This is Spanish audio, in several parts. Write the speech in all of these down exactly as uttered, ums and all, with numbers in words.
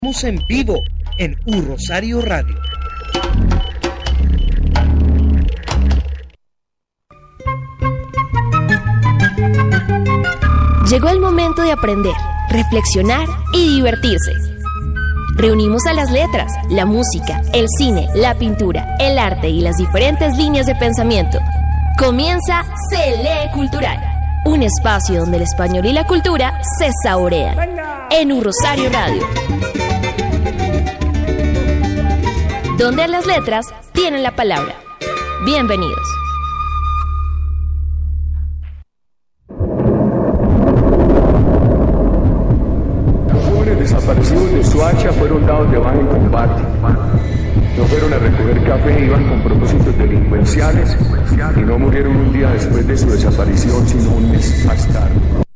Estamos en vivo en U Rosario Radio. Llegó el momento de aprender, reflexionar y divertirse. Reunimos a las letras, la música, el cine, la pintura, el arte y las diferentes líneas de pensamiento. Comienza Se Lee Cultural, un espacio donde el español y la cultura se saborean. En U Rosario Radio, donde las letras tienen la palabra. Bienvenidos. Los jóvenes desaparecidos de Soacha fueron dados de baja en combate. No fueron a recoger café, iban con propósitos delincuenciales y no murieron un día después de su desaparición, sino un mes más tarde.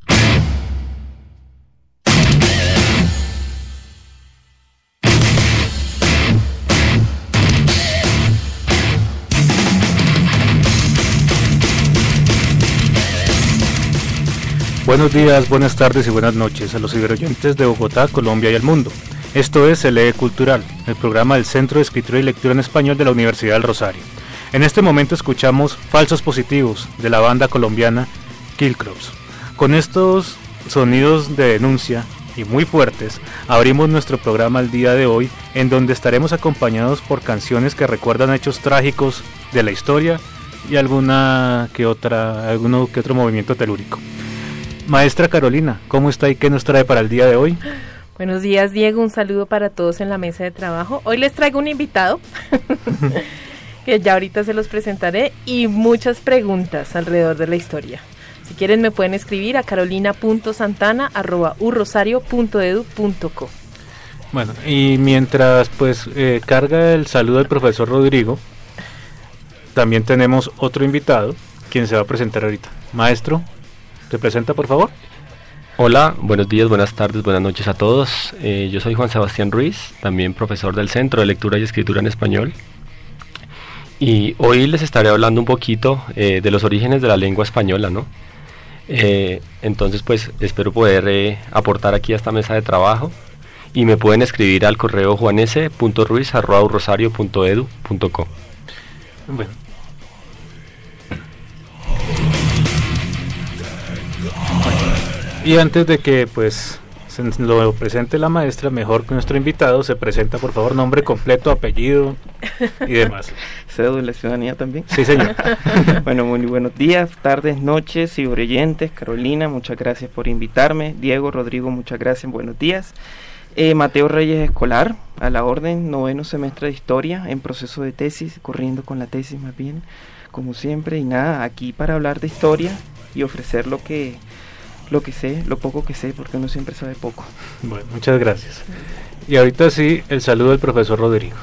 Buenos días, buenas tardes y buenas noches a los ciberoyentes de Bogotá, Colombia y el mundo. Esto es Se Lee Cultural, el programa del Centro de Escritura y Lectura en Español de la Universidad del Rosario. En este momento escuchamos Falsos Positivos de la banda colombiana Killcrops. Con estos sonidos de denuncia y muy fuertes, abrimos nuestro programa el día de hoy, en donde estaremos acompañados por canciones que recuerdan hechos trágicos de la historia y alguna que otra, alguno que otro movimiento telúrico. Maestra Carolina, ¿cómo está y qué nos trae para el día de hoy? Buenos días, Diego, un saludo para todos en la mesa de trabajo. Hoy les traigo un invitado, que ya ahorita se los presentaré, y muchas preguntas alrededor de la historia. Si quieren me pueden escribir a carolina punto santana arroba u rosario punto edu punto co. Bueno, y mientras pues eh, carga el saludo del profesor Rodrigo, también tenemos otro invitado, quien se va a presentar ahorita. Maestro, ¿te presenta, por favor? Hola, buenos días, buenas tardes, buenas noches a todos. Eh, yo soy Juan Sebastián Ruiz, también profesor del Centro de Lectura y Escritura en Español. Y hoy les estaré hablando un poquito eh, de los orígenes de la lengua española, ¿no? Eh, entonces, pues, espero poder eh, aportar aquí a esta mesa de trabajo. Y me pueden escribir al correo juanese punto ruiz arroba u rosario punto edu punto co. Bueno. Y antes de que pues se lo presente la maestra, mejor que nuestro invitado se presenta, por favor, nombre completo, apellido y demás. Cédula de ciudadanía también. Sí, señor. Bueno, muy buenos días, tardes, noches, ciberoyentes. Carolina, muchas gracias por invitarme. Diego, Rodrigo, muchas gracias, buenos días. Eh, Mateo Reyes Escolar, a la orden, noveno semestre de historia, en proceso de tesis, corriendo con la tesis más bien, como siempre. Y nada, aquí para hablar de historia y ofrecer lo que... lo que sé, lo poco que sé, porque uno siempre sabe poco. Bueno, muchas gracias. Y ahorita sí, el saludo del profesor Rodrigo.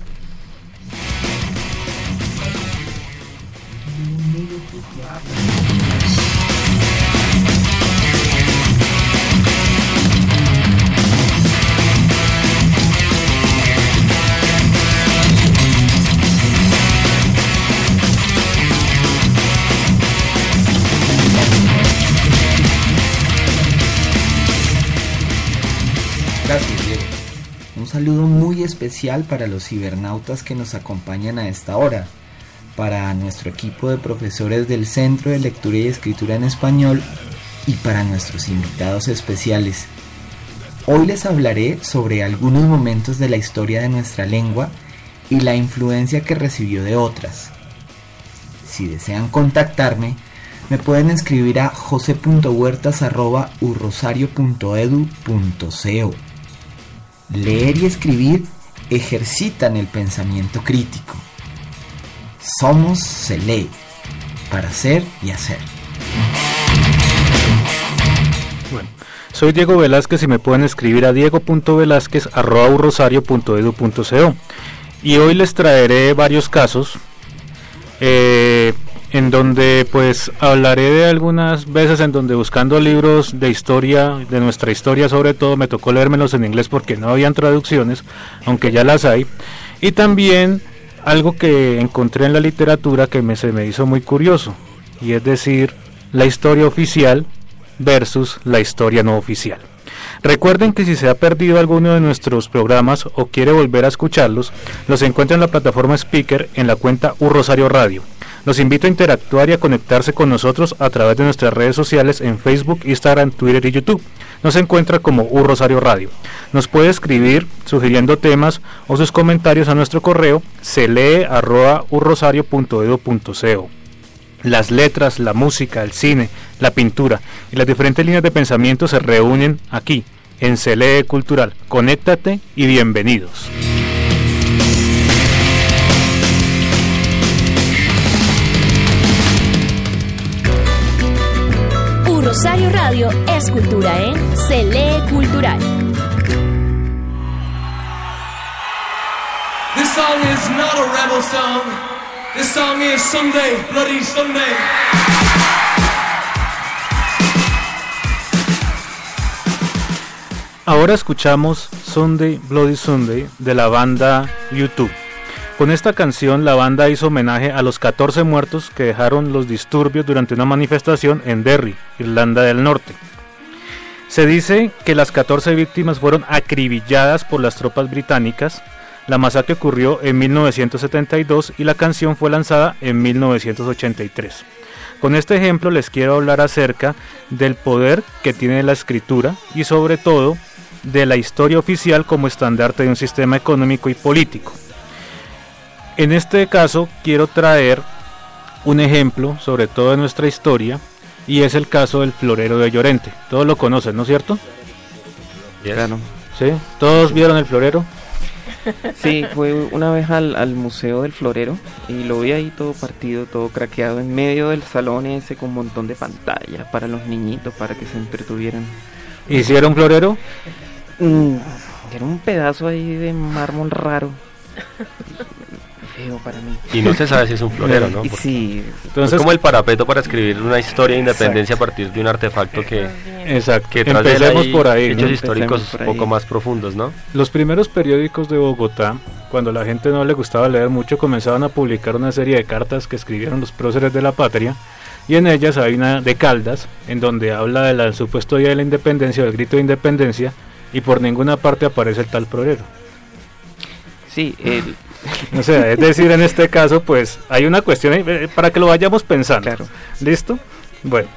Gracias, Diego. Un saludo muy especial para los cibernautas que nos acompañan a esta hora, para nuestro equipo de profesores del Centro de Lectura y Escritura en Español y para nuestros invitados especiales. Hoy les hablaré sobre algunos momentos de la historia de nuestra lengua y la influencia que recibió de otras. Si desean contactarme, me pueden escribir a jose punto huertas arroba u rosario punto edu punto co. Leer y escribir ejercitan el pensamiento crítico. Somos Se Lee, para ser y hacer. Bueno, soy Diego Velázquez y me pueden escribir a diego punto velázquez arroba u rosario punto edu punto co. Y hoy les traeré varios casos eh, en donde pues hablaré de algunas veces en donde buscando libros de historia, de nuestra historia sobre todo, me tocó leérmelos en inglés porque no habían traducciones, aunque ya las hay, y también algo que encontré en la literatura que me, se me hizo muy curioso, y es decir, la historia oficial versus la historia no oficial. Recuerden que si se ha perdido alguno de nuestros programas o quiere volver a escucharlos, los encuentra en la plataforma Speaker en la cuenta U Rosario Radio. Los invito a interactuar y a conectarse con nosotros a través de nuestras redes sociales en Facebook, Instagram, Twitter y YouTube. Nos encuentra como U Rosario Radio. Nos puede escribir sugiriendo temas o sus comentarios a nuestro correo celee arroba urrosario punto edu punto co. Las letras, la música, el cine, la pintura y las diferentes líneas de pensamiento se reúnen aquí, en Celee Cultural. Conéctate y bienvenidos. U Rosario Radio es cultura en Celee Cultural. This song is not a rebel song. This song is Sunday, Bloody Sunday. Ahora escuchamos Sunday, Bloody Sunday de la banda U dos. Con esta canción la banda hizo homenaje a los catorce muertos que dejaron los disturbios durante una manifestación en Derry, Irlanda del Norte. Se dice que las catorce víctimas fueron acribilladas por las tropas británicas. La masacre ocurrió en mil novecientos setenta y dos y la canción fue lanzada en mil novecientos ochenta y tres. Con este ejemplo les quiero hablar acerca del poder que tiene la escritura y sobre todo de la historia oficial como estandarte de un sistema económico y político. En este caso quiero traer un ejemplo sobre todo de nuestra historia y es el caso del florero de Llorente. Todos lo conocen, ¿no es cierto? Claro. ¿Sí? ¿Todos vieron el florero? Sí, fue una vez al, al Museo del Florero y lo vi ahí todo partido, todo craqueado en medio del salón ese con un montón de pantallas para los niñitos, para que se entretuvieran. ¿Hicieron un florero? Mm, era un pedazo ahí de mármol raro. Feo para mí. Y no se sabe si es un florero, ¿no? Porque sí. Entonces, es como el parapeto para escribir una historia de independencia exacto. a partir de un artefacto que, exacto. que empecemos por ahí, hechos ¿no? históricos por ahí. poco más profundos, ¿no? Los primeros periódicos de Bogotá, cuando la gente no le gustaba leer mucho, comenzaban a publicar una serie de cartas que escribieron los próceres de la patria, y en ellas hay una de Caldas, en donde habla del supuesto día de la independencia, del grito de independencia, y por ninguna parte aparece el tal florero. Sí, el... O sea, es decir, en este caso, pues, hay una cuestión eh, para que lo vayamos pensando. Claro. ¿Listo? Bueno.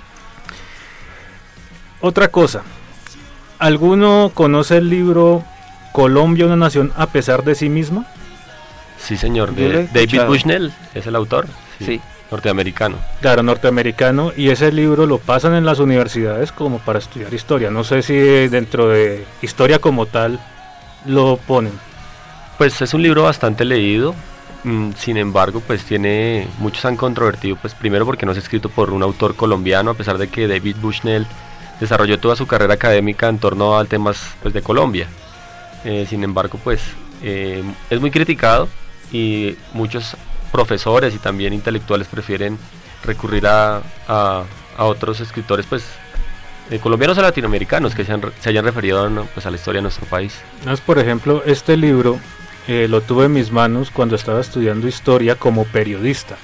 Otra cosa. ¿Alguno conoce el libro Colombia, una nación a pesar de sí misma? Sí, señor. De David Bushnell es el autor. Sí. sí. Norteamericano. Claro, norteamericano. Y ese libro lo pasan en las universidades como para estudiar historia. No sé si dentro de historia como tal lo ponen. Pues es un libro bastante leído, mm, sin embargo, pues tiene, muchos han controvertido, pues primero porque no es escrito por un autor colombiano, a pesar de que David Bushnell desarrolló toda su carrera académica en torno a temas pues de Colombia. Eh, sin embargo, pues eh, es muy criticado y muchos profesores y también intelectuales prefieren recurrir a, a, a otros escritores, pues eh, colombianos o latinoamericanos que se, han, se hayan referido ¿no? pues a la historia de nuestro país. Es, por ejemplo, este libro eh, lo tuve en mis manos cuando estaba estudiando historia como periodista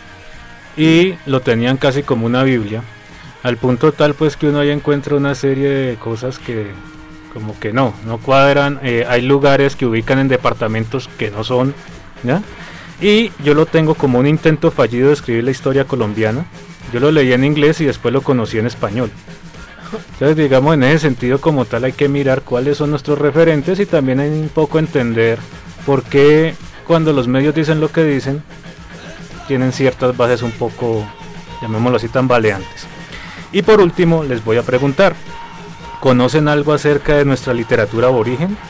y lo tenían casi como una biblia, al punto tal pues que uno ahí encuentra una serie de cosas que como que no, no cuadran, eh, hay lugares que ubican en departamentos que no son, ¿ya? Y yo lo tengo como un intento fallido de escribir la historia colombiana. Yo lo leí en inglés y después lo conocí en español. Entonces, digamos, en ese sentido como tal hay que mirar cuáles son nuestros referentes y también hay un poco entender por qué cuando los medios dicen lo que dicen tienen ciertas bases un poco, llamémoslo así, tambaleantes. Y por último les voy a preguntar, ¿conocen algo acerca de nuestra literatura aborigen?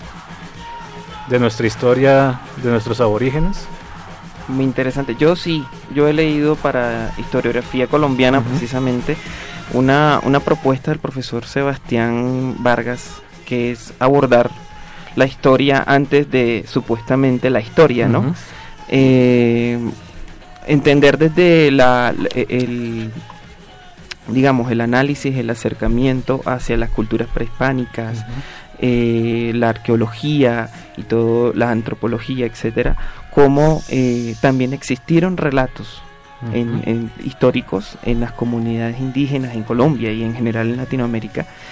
¿De nuestra historia, de nuestros aborígenes? Muy interesante. Yo sí, yo he leído para historiografía colombiana uh-huh. precisamente una, una propuesta del profesor Sebastián Vargas, que es abordar la historia antes de supuestamente la historia, ¿no? Uh-huh. Eh, entender desde la, el, digamos, el análisis, el acercamiento hacia las culturas prehispánicas, uh-huh. eh, la arqueología y todo, la antropología, etcétera, cómo eh, también existieron relatos uh-huh. en, en, históricos en las comunidades indígenas en Colombia y en general en Latinoamérica,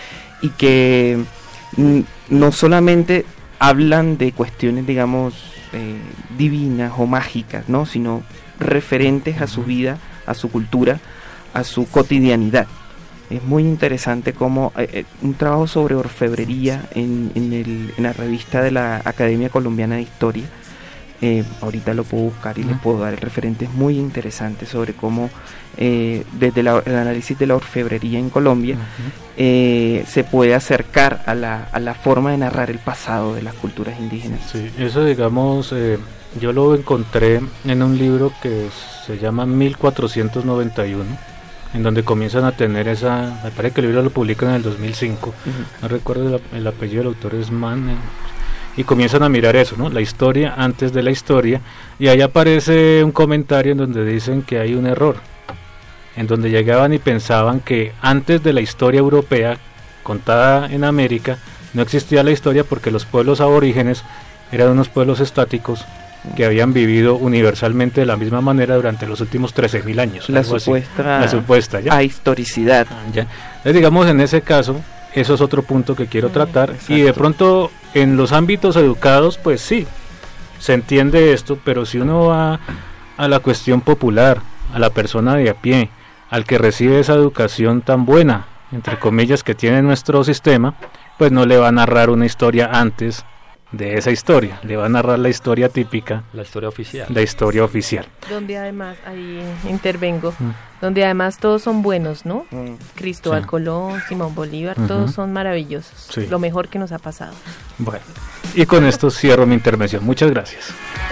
y que mm, no solamente hablan de cuestiones, digamos, eh, divinas o mágicas, ¿no? Sino referentes a su vida, a su cultura, a su cotidianidad. Es muy interesante como eh, un trabajo sobre orfebrería en, en, el, en la revista de la Academia Colombiana de Historia. Eh, ahorita lo puedo buscar y uh-huh. les puedo dar referentes muy interesantes sobre cómo eh, desde la, el análisis de la orfebrería en Colombia uh-huh. eh, se puede acercar a la, a la forma de narrar el pasado de las culturas indígenas. Sí, eso digamos, eh, yo lo encontré en un libro que se llama mil cuatrocientos noventa y uno, en donde comienzan a tener esa, me parece que el libro lo publican en el dos mil cinco, uh-huh. no recuerdo el, el apellido del autor, es Mann, eh, y comienzan a mirar eso, ¿no? La historia antes de la historia, y ahí aparece un comentario en donde dicen que hay un error, en donde llegaban y pensaban que antes de la historia europea contada en América no existía la historia porque los pueblos aborígenes eran unos pueblos estáticos que habían vivido universalmente de la misma manera durante los últimos trece mil años. La supuesta, la supuesta ya. ahistoricidad. Ah, ya. Entonces, digamos, en ese caso, eso es otro punto que quiero tratar. Exacto. Y de pronto, en los ámbitos educados, pues sí, se entiende esto, pero si uno va a la cuestión popular, a la persona de a pie, al que recibe esa educación tan buena, entre comillas, que tiene nuestro sistema, pues no le va a narrar una historia antes de esa historia, le va a narrar la historia típica, la historia oficial, la historia oficial. Donde además, ahí intervengo, mm. donde además todos son buenos, ¿no? Mm. Cristóbal sí. Colón, Simón Bolívar, uh-huh. todos son maravillosos, sí. lo mejor que nos ha pasado. Bueno, y con esto cierro mi intervención. Muchas gracias.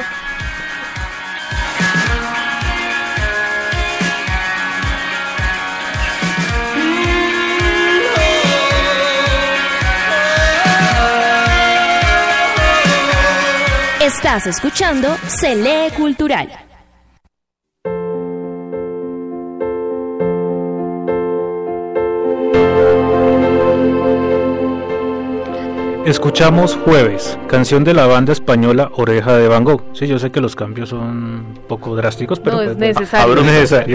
Estás escuchando Se Lee Cultural. Escuchamos Jueves, canción de la banda española Oreja de Van Gogh. Sí, yo sé que los cambios son un poco drásticos, pero no, pues, es necesario. Bueno, necesario.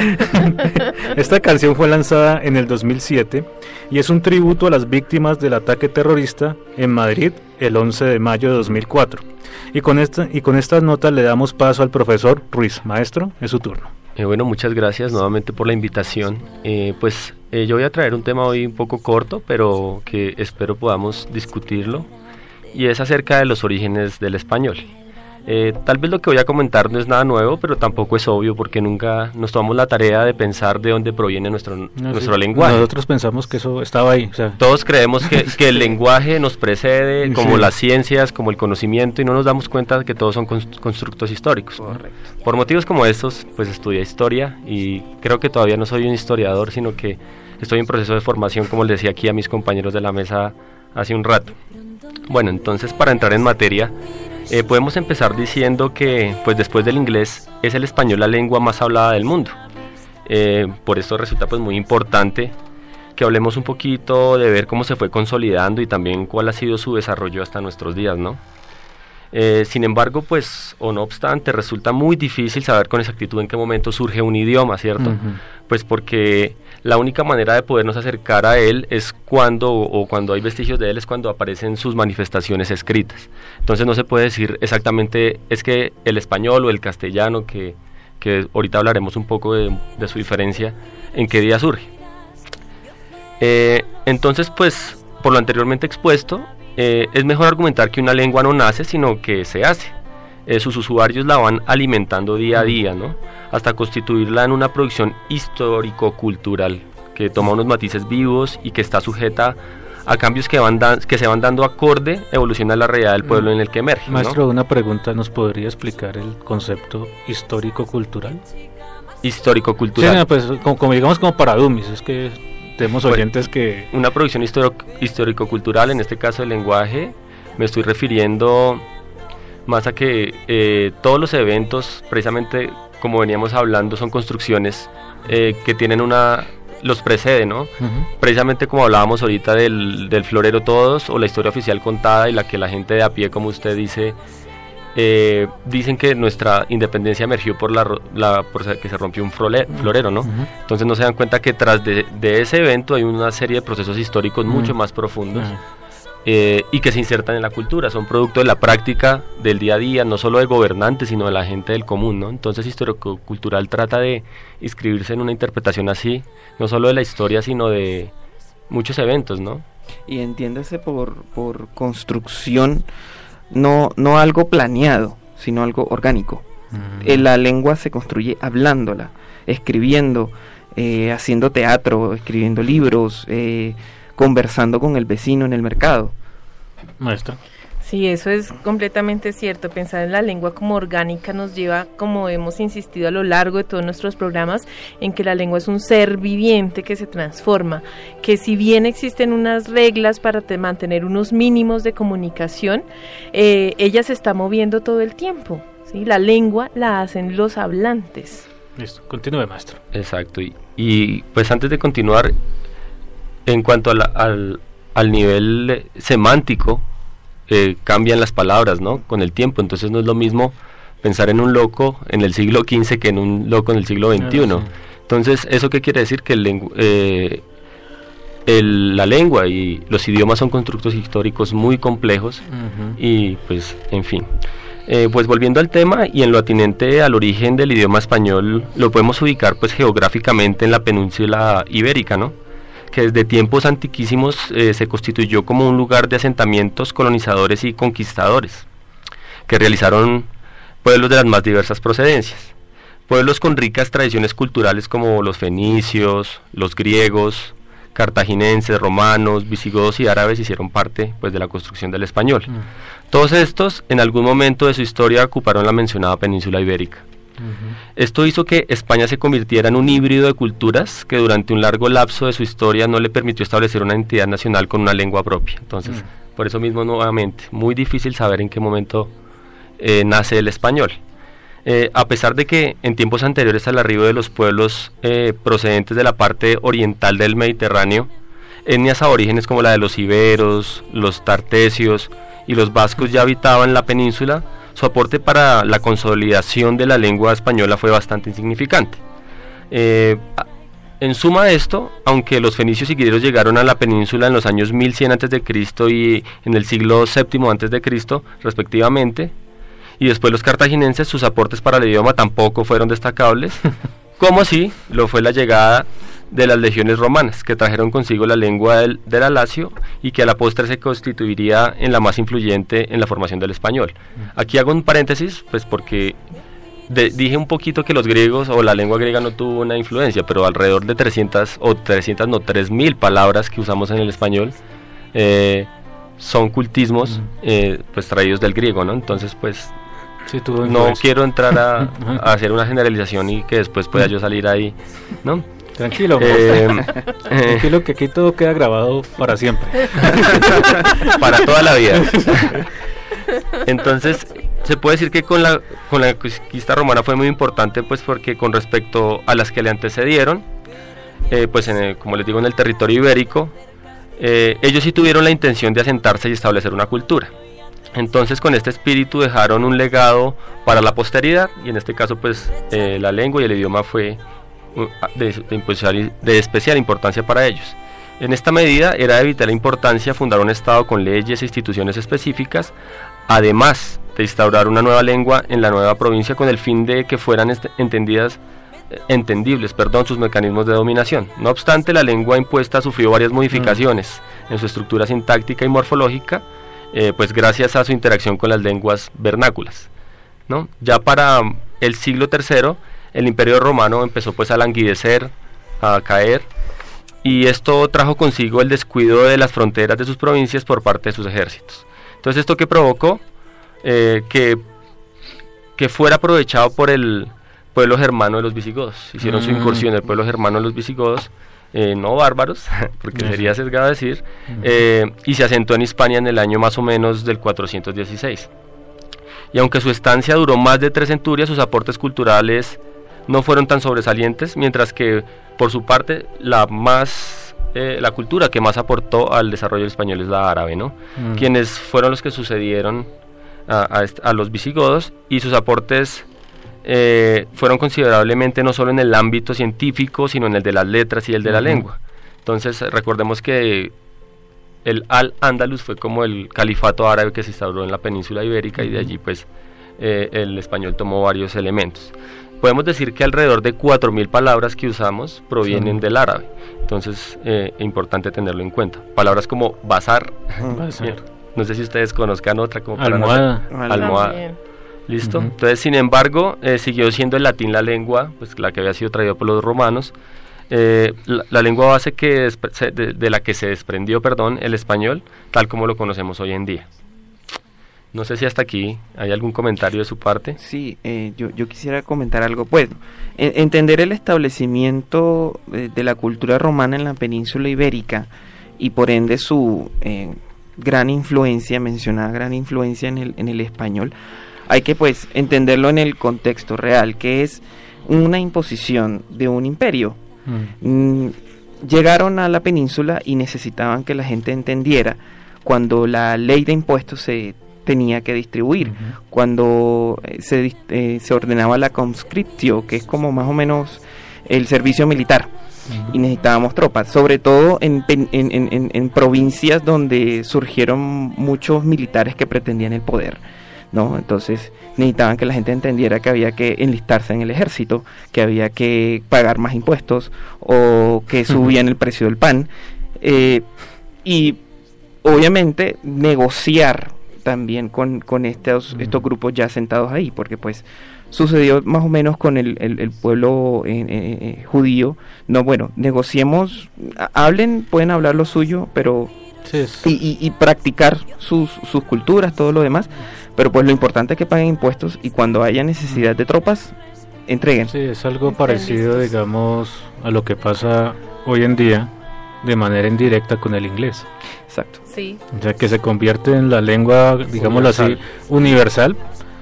Esta canción fue lanzada en el dos mil siete y es un tributo a las víctimas del ataque terrorista en Madrid el once de mayo de dos mil cuatro. Y con esta y con estas notas le damos paso al profesor Ruiz. Maestro, es su turno. Eh, bueno, muchas gracias nuevamente por la invitación. Eh, pues eh, yo voy a traer un tema hoy un poco corto, pero que espero podamos discutirlo, y es acerca de los orígenes del español. Eh, tal vez lo que voy a comentar no es nada nuevo, pero tampoco es obvio porque nunca nos tomamos la tarea de pensar de dónde proviene nuestro, no, nuestro sí. lenguaje. Nosotros pensamos que eso estaba ahí. O sea. Todos creemos que, que el lenguaje nos precede, como sí. las ciencias, como el conocimiento, y no nos damos cuenta de que todos son constructos históricos. Correcto. Por motivos como estos, pues estudié historia y creo que todavía no soy un historiador, sino que estoy en proceso de formación, como les decía aquí a mis compañeros de la mesa hace un rato. Bueno, entonces para entrar en materia, Eh, podemos empezar diciendo que, pues después del inglés, es el español la lengua más hablada del mundo. Eh, por esto resulta pues muy importante que hablemos un poquito de ver cómo se fue consolidando y también cuál ha sido su desarrollo hasta nuestros días, ¿no? Eh, sin embargo, pues, o no obstante, resulta muy difícil saber con exactitud en qué momento surge un idioma, ¿cierto? Uh-huh. Pues porque la única manera de podernos acercar a él es cuando, o cuando hay vestigios de él, es cuando aparecen sus manifestaciones escritas. Entonces no se puede decir exactamente, es que el español o el castellano, que, que ahorita hablaremos un poco de, de su diferencia, en qué día surge. Eh, entonces, pues, por lo anteriormente expuesto, eh, es mejor argumentar que una lengua no nace, sino que se hace. Eh, sus usuarios la van alimentando día a día, ¿no? Hasta constituirla en una producción histórico-cultural que toma unos matices vivos y que está sujeta a cambios que van da- que se van dando acorde, evoluciona la realidad del pueblo en el que emerge. Maestro, ¿no? Una pregunta, ¿nos podría explicar el concepto histórico-cultural? Histórico-cultural. Sí, no, pues como, como digamos como para dummies, es que tenemos oyentes bueno, que... Una producción histórico- histórico-cultural, en este caso el lenguaje, me estoy refiriendo más a que eh, todos los eventos, precisamente como veníamos hablando, son construcciones eh, que tienen una... los precede, ¿no? Uh-huh. Precisamente como hablábamos ahorita del, del florero todos, o la historia oficial contada y la que la gente de a pie, como usted dice, Eh, dicen que nuestra independencia emergió por la, la por que se rompió un flore, florero, ¿no? Uh-huh. Entonces no se dan cuenta que tras de, de ese evento hay una serie de procesos históricos uh-huh. mucho más profundos uh-huh. eh, y que se insertan en la cultura, son producto de la práctica del día a día, no solo de gobernantes, sino de la gente del común, ¿no? Entonces histórico-cultural trata de inscribirse en una interpretación así, no solo de la historia, sino de muchos eventos, ¿no? Y entiéndase por, por construcción, no, no algo planeado, sino algo orgánico. Uh-huh. Eh, la lengua se construye hablándola, escribiendo, eh, haciendo teatro, escribiendo libros, eh, conversando con el vecino en el mercado. Maestra. Sí, eso es completamente cierto. Pensar en la lengua como orgánica nos lleva, como hemos insistido a lo largo de todos nuestros programas, en que la lengua es un ser viviente que se transforma, que si bien existen unas reglas para te mantener unos mínimos de comunicación, eh, ella se está moviendo todo el tiempo, ¿sí? La lengua la hacen los hablantes. Listo, continúe, maestro. Exacto, y, y pues antes de continuar, en cuanto a la, al, al nivel semántico, Eh, cambian las palabras, ¿no? Con el tiempo, entonces no es lo mismo pensar en un loco en el siglo quince que en un loco en el siglo veintiuno. Ah, sí. Entonces, ¿eso qué quiere decir? Que el lengu- eh, el, la lengua y los idiomas son constructos históricos muy complejos uh-huh. y pues, en fin. Eh, pues volviendo al tema y en lo atinente al origen del idioma español, lo podemos ubicar pues geográficamente en la península ibérica, ¿no? Que desde tiempos antiquísimos eh, se constituyó como un lugar de asentamientos colonizadores y conquistadores, que realizaron pueblos de las más diversas procedencias, pueblos con ricas tradiciones culturales como los fenicios, los griegos, cartaginenses, romanos, visigodos y árabes hicieron parte pues de la construcción del español. Mm. Todos estos en algún momento de su historia ocuparon la mencionada península ibérica. Uh-huh. Esto hizo que España se convirtiera en un híbrido de culturas que durante un largo lapso de su historia no le permitió establecer una entidad nacional con una lengua propia. Entonces, uh-huh. por eso mismo nuevamente, muy difícil saber en qué momento eh, nace el español. Eh, a pesar de que en tiempos anteriores al arribo de los pueblos eh, procedentes de la parte oriental del Mediterráneo, etnias aborígenes como la de los iberos, los tartesios y los vascos ya habitaban la península, su aporte para la consolidación de la lengua española fue bastante insignificante. Eh, en suma de esto, aunque los fenicios y griegos llegaron a la península en los años mil cien antes de Cristo y en el siglo séptimo antes de Cristo, respectivamente, y después los cartaginenses, sus aportes para el idioma tampoco fueron destacables, como sí lo fue la llegada de las legiones romanas, que trajeron consigo la lengua del, del alacio y que a la postre se constituiría en la más influyente en la formación del español. Aquí hago un paréntesis, pues porque de, dije un poquito que los griegos o la lengua griega no tuvo una influencia, pero alrededor de trescientas o trescientas, no, tres mil palabras que usamos en el español eh, son cultismos eh, pues traídos del griego, ¿no? Entonces pues sí, no quiero entrar a, a hacer una generalización y que después pueda yo salir ahí, ¿no? Tranquilo, eh, tranquilo que aquí todo queda grabado para siempre. Para toda la vida. Entonces, se puede decir que con la con la conquista romana fue muy importante, pues porque con respecto a las que le antecedieron, eh, pues en el, como les digo, en el territorio ibérico, eh, ellos sí tuvieron la intención de asentarse y establecer una cultura. Entonces, con este espíritu dejaron un legado para la posteridad, y en este caso, pues, eh, la lengua y el idioma fue De, de, de especial importancia para ellos. En esta medida era de vital importancia fundar un estado con leyes e instituciones específicas, además de instaurar una nueva lengua en la nueva provincia con el fin de que fueran est- entendidas, eh, entendibles perdón, sus mecanismos de dominación. No obstante, la lengua impuesta sufrió varias modificaciones mm. en su estructura sintáctica y morfológica, eh, pues gracias a su interacción con las lenguas vernáculas, ¿no? Ya para el siglo tercero el Imperio Romano empezó pues a languidecer, a caer, y esto trajo consigo el descuido de las fronteras de sus provincias por parte de sus ejércitos. Entonces, ¿esto qué provocó? Eh, que, que fuera aprovechado por el pueblo germano de los visigodos. Hicieron mm. su incursión el pueblo germano de los visigodos, eh, no bárbaros, porque yes. sería sesgado decir, mm. eh, y se asentó en Hispania en el año más o menos del cuatrocientos dieciséis. Y aunque su estancia duró más de tres centurias, sus aportes culturales no fueron tan sobresalientes, mientras que por su parte la más eh, la cultura que más aportó al desarrollo del español es la árabe, ¿no? Mm. Quienes fueron los que sucedieron a, a, est- a los visigodos, y sus aportes eh, fueron considerablemente no solo en el ámbito científico, sino en el de las letras y el de la Ujú. lengua. Entonces recordemos que el Al-Ándalus fue como el califato árabe que se instauró en la península ibérica, y de allí pues eh, el español tomó varios elementos. Podemos decir que alrededor de cuatro mil palabras que usamos provienen Sí. del árabe, entonces eh, es importante tenerlo en cuenta. Palabras como bazar, Bazar. no sé si ustedes conozcan otra como para Almohada. nosotros. Almohada. También. Listo. Ujú. Entonces, sin embargo, eh, siguió siendo el latín la lengua, pues la que había sido traída por los romanos. Eh, la, la lengua base que despre- se- de, de la que se desprendió, perdón, el español, tal como lo conocemos hoy en día. No sé si hasta aquí hay algún comentario de su parte. Sí, eh, yo, yo quisiera comentar algo. Bueno, en- entender el establecimiento de, de la cultura romana en la península ibérica y por ende su eh, gran influencia, mencionada gran influencia en el, en el español, hay que pues entenderlo en el contexto real, que es una imposición de un imperio. Mm. Mm, llegaron a la península y necesitaban que la gente entendiera cuando la ley de impuestos se tenía que distribuir, Ujú. cuando eh, se, dis- eh, se ordenaba la conscriptio, que es como más o menos el servicio militar, Ujú. y necesitábamos tropas, sobre todo en, pen- en, en- en- en provincias donde surgieron muchos militares que pretendían el poder, ¿no? Entonces necesitaban que la gente entendiera que había que enlistarse en el ejército, que había que pagar más impuestos o que subían el precio del pan, eh, y obviamente negociar también con, con estos, Ujú. estos grupos ya sentados ahí, porque pues sucedió más o menos con el, el, el pueblo eh, eh, judío. No, bueno, negociemos, ha- hablen, pueden hablar lo suyo, pero Sí, es- y, y, y practicar sus, sus culturas, todo lo demás, pero pues lo importante es que paguen impuestos y cuando haya necesidad de tropas, entreguen. sí, es algo Están parecido, listos. digamos, a lo que pasa hoy en día de manera indirecta con el inglés. Exacto. Sí. O sea, que se convierte en la lengua, digámoslo así, universal.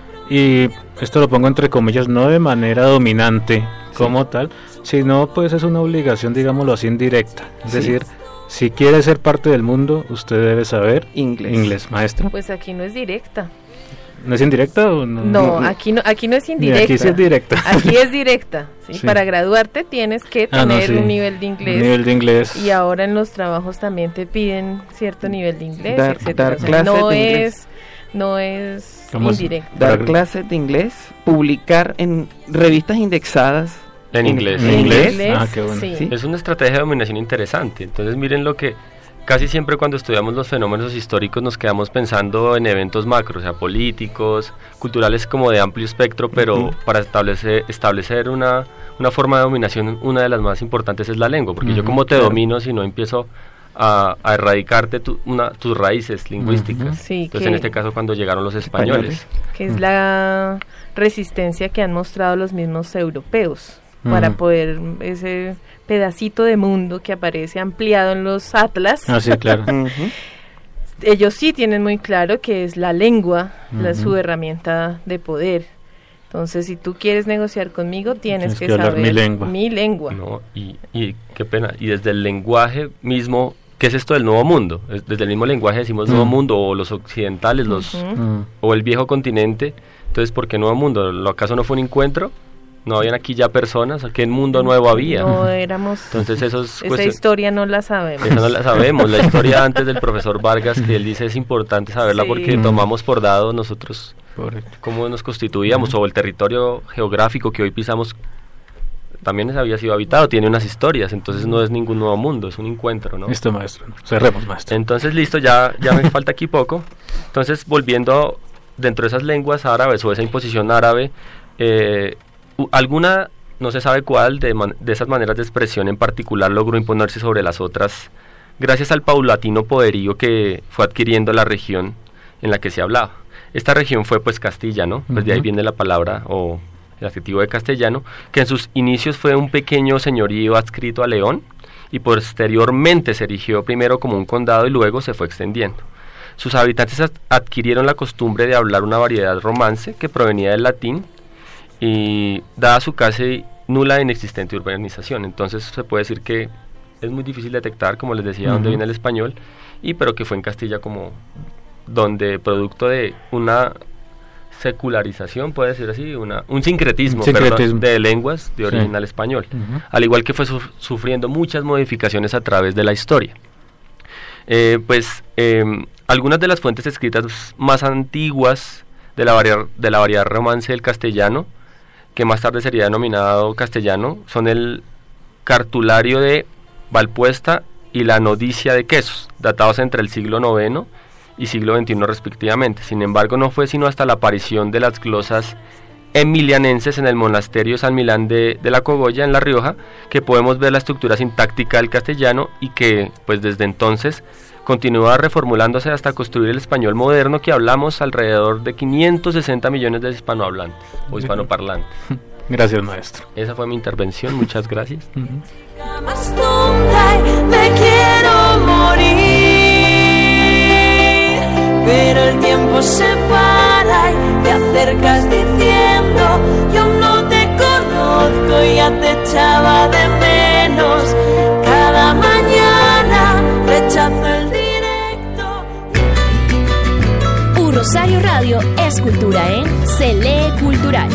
Y esto lo pongo entre comillas, no de manera dominante como tal, sino pues es una obligación, digámoslo así, indirecta. Es Sí. decir, si quiere ser parte del mundo, usted debe saber Inglés. inglés, maestra. Pues aquí no es directa. ¿No es indirecta o no? No, no. aquí no, aquí no es Ni indirecta. aquí sí es directa. Aquí es directa. ¿sí? Sí. Para graduarte tienes que Ah, no, tener sí. un nivel de inglés. Un nivel de inglés. Y ahora en los trabajos también te piden cierto nivel de inglés, Dar- etcétera. dar O sea, clases no de es, inglés. no es ¿Cómo es? indirecto. Dar Para- clases de inglés, publicar en revistas indexadas En inglés. ¿En En inglés? inglés, Ah, qué bueno. sí. Sí. Es una estrategia de dominación interesante. Entonces miren lo que casi siempre cuando estudiamos los fenómenos históricos nos quedamos pensando en eventos macro, o sea, políticos, culturales como de amplio espectro, pero Ujú. para establecer, establecer una, una forma de dominación, una de las más importantes es la lengua, porque yo Ujú, como te claro. domino si no empiezo a, a erradicarte tu- una, tus raíces lingüísticas. Ujú. Sí, Entonces que- en este caso cuando llegaron los españoles. que es la resistencia que han mostrado los mismos europeos para Mm. poder ese pedacito de mundo que aparece ampliado en los atlas. Ah, sí, claro. Ujú. Ellos sí tienen muy claro que es la lengua la, Ujú. su herramienta de poder. Entonces, si tú quieres negociar conmigo, tienes, Tienes que, que hablar saber mi lengua. mi lengua. ¿No? Y, y qué pena, y desde el lenguaje mismo, ¿qué es esto del nuevo mundo? Es- Desde el mismo lenguaje decimos nuevo Mm. mundo, o los occidentales, los Ujú. Mm. o el viejo continente. Entonces, ¿por qué nuevo mundo? ¿Lo acaso no fue un encuentro? ¿No habían aquí ya personas? ¿Qué mundo nuevo había? No éramos... Entonces, eso es esa cuestión- historia no la sabemos. esa no la sabemos. La historia antes del profesor Vargas, que él dice es importante saberla Sí. porque Mm. tomamos por dado nosotros Correcto. cómo nos constituíamos, o el territorio geográfico que hoy pisamos también había sido habitado, tiene unas historias, entonces no es ningún nuevo mundo, es un encuentro, ¿no? Listo, maestro. Cerremos, maestro. Entonces, listo, ya, ya me falta aquí poco. Entonces, volviendo dentro de esas lenguas árabes o esa imposición árabe, eh, u- alguna, no se sabe cuál, de, man- de esas maneras de expresión en particular logró imponerse sobre las otras, gracias al paulatino poderío que fue adquiriendo la región en la que se hablaba. Esta región fue pues Castilla, ¿no? Pues de ahí Ujú. viene la palabra o el adjetivo de castellano, que en sus inicios fue un pequeño señorío adscrito a León y posteriormente se erigió primero como un condado y luego se fue extendiendo. Sus habitantes ad- adquirieron la costumbre de hablar una variedad romance que provenía del latín y dada su casi nula e inexistente urbanización. Entonces se puede decir que es muy difícil detectar, como les decía, dónde Ujú. viene el español, y pero que fue en Castilla como donde producto de una secularización, puede decir así, una, un sincretismo, sincretismo. Perdón, de lenguas de origen Sí. al español, Uh-huh. al igual que fue su- sufriendo muchas modificaciones a través de la historia. Eh, pues eh, algunas de las fuentes escritas más antiguas de la, varia- de la variedad romance del castellano, que más tarde sería denominado castellano, son el Cartulario de Valpuesta y la Nodicia de Quesos, datados entre el siglo noveno y siglo veintiuno respectivamente. Sin embargo, no fue sino hasta la aparición de las glosas emilianenses en el monasterio de San Milán de, de la Cogolla, en La Rioja, que podemos ver la estructura sintáctica del castellano y que, pues desde entonces, continúa reformulándose hasta construir el español moderno que hablamos alrededor de quinientos sesenta millones de hispanohablantes o hispanoparlantes. Gracias, maestro. Esa fue mi intervención, muchas gracias. Uh-huh. Más tonta y me quiero morir, pero el tiempo se para y te acercas diciendo yo no te conozco y ya te echaba de menos. Cada mañana rechazo el directo. U Rosario Radio es cultura en Se Lee Cultural.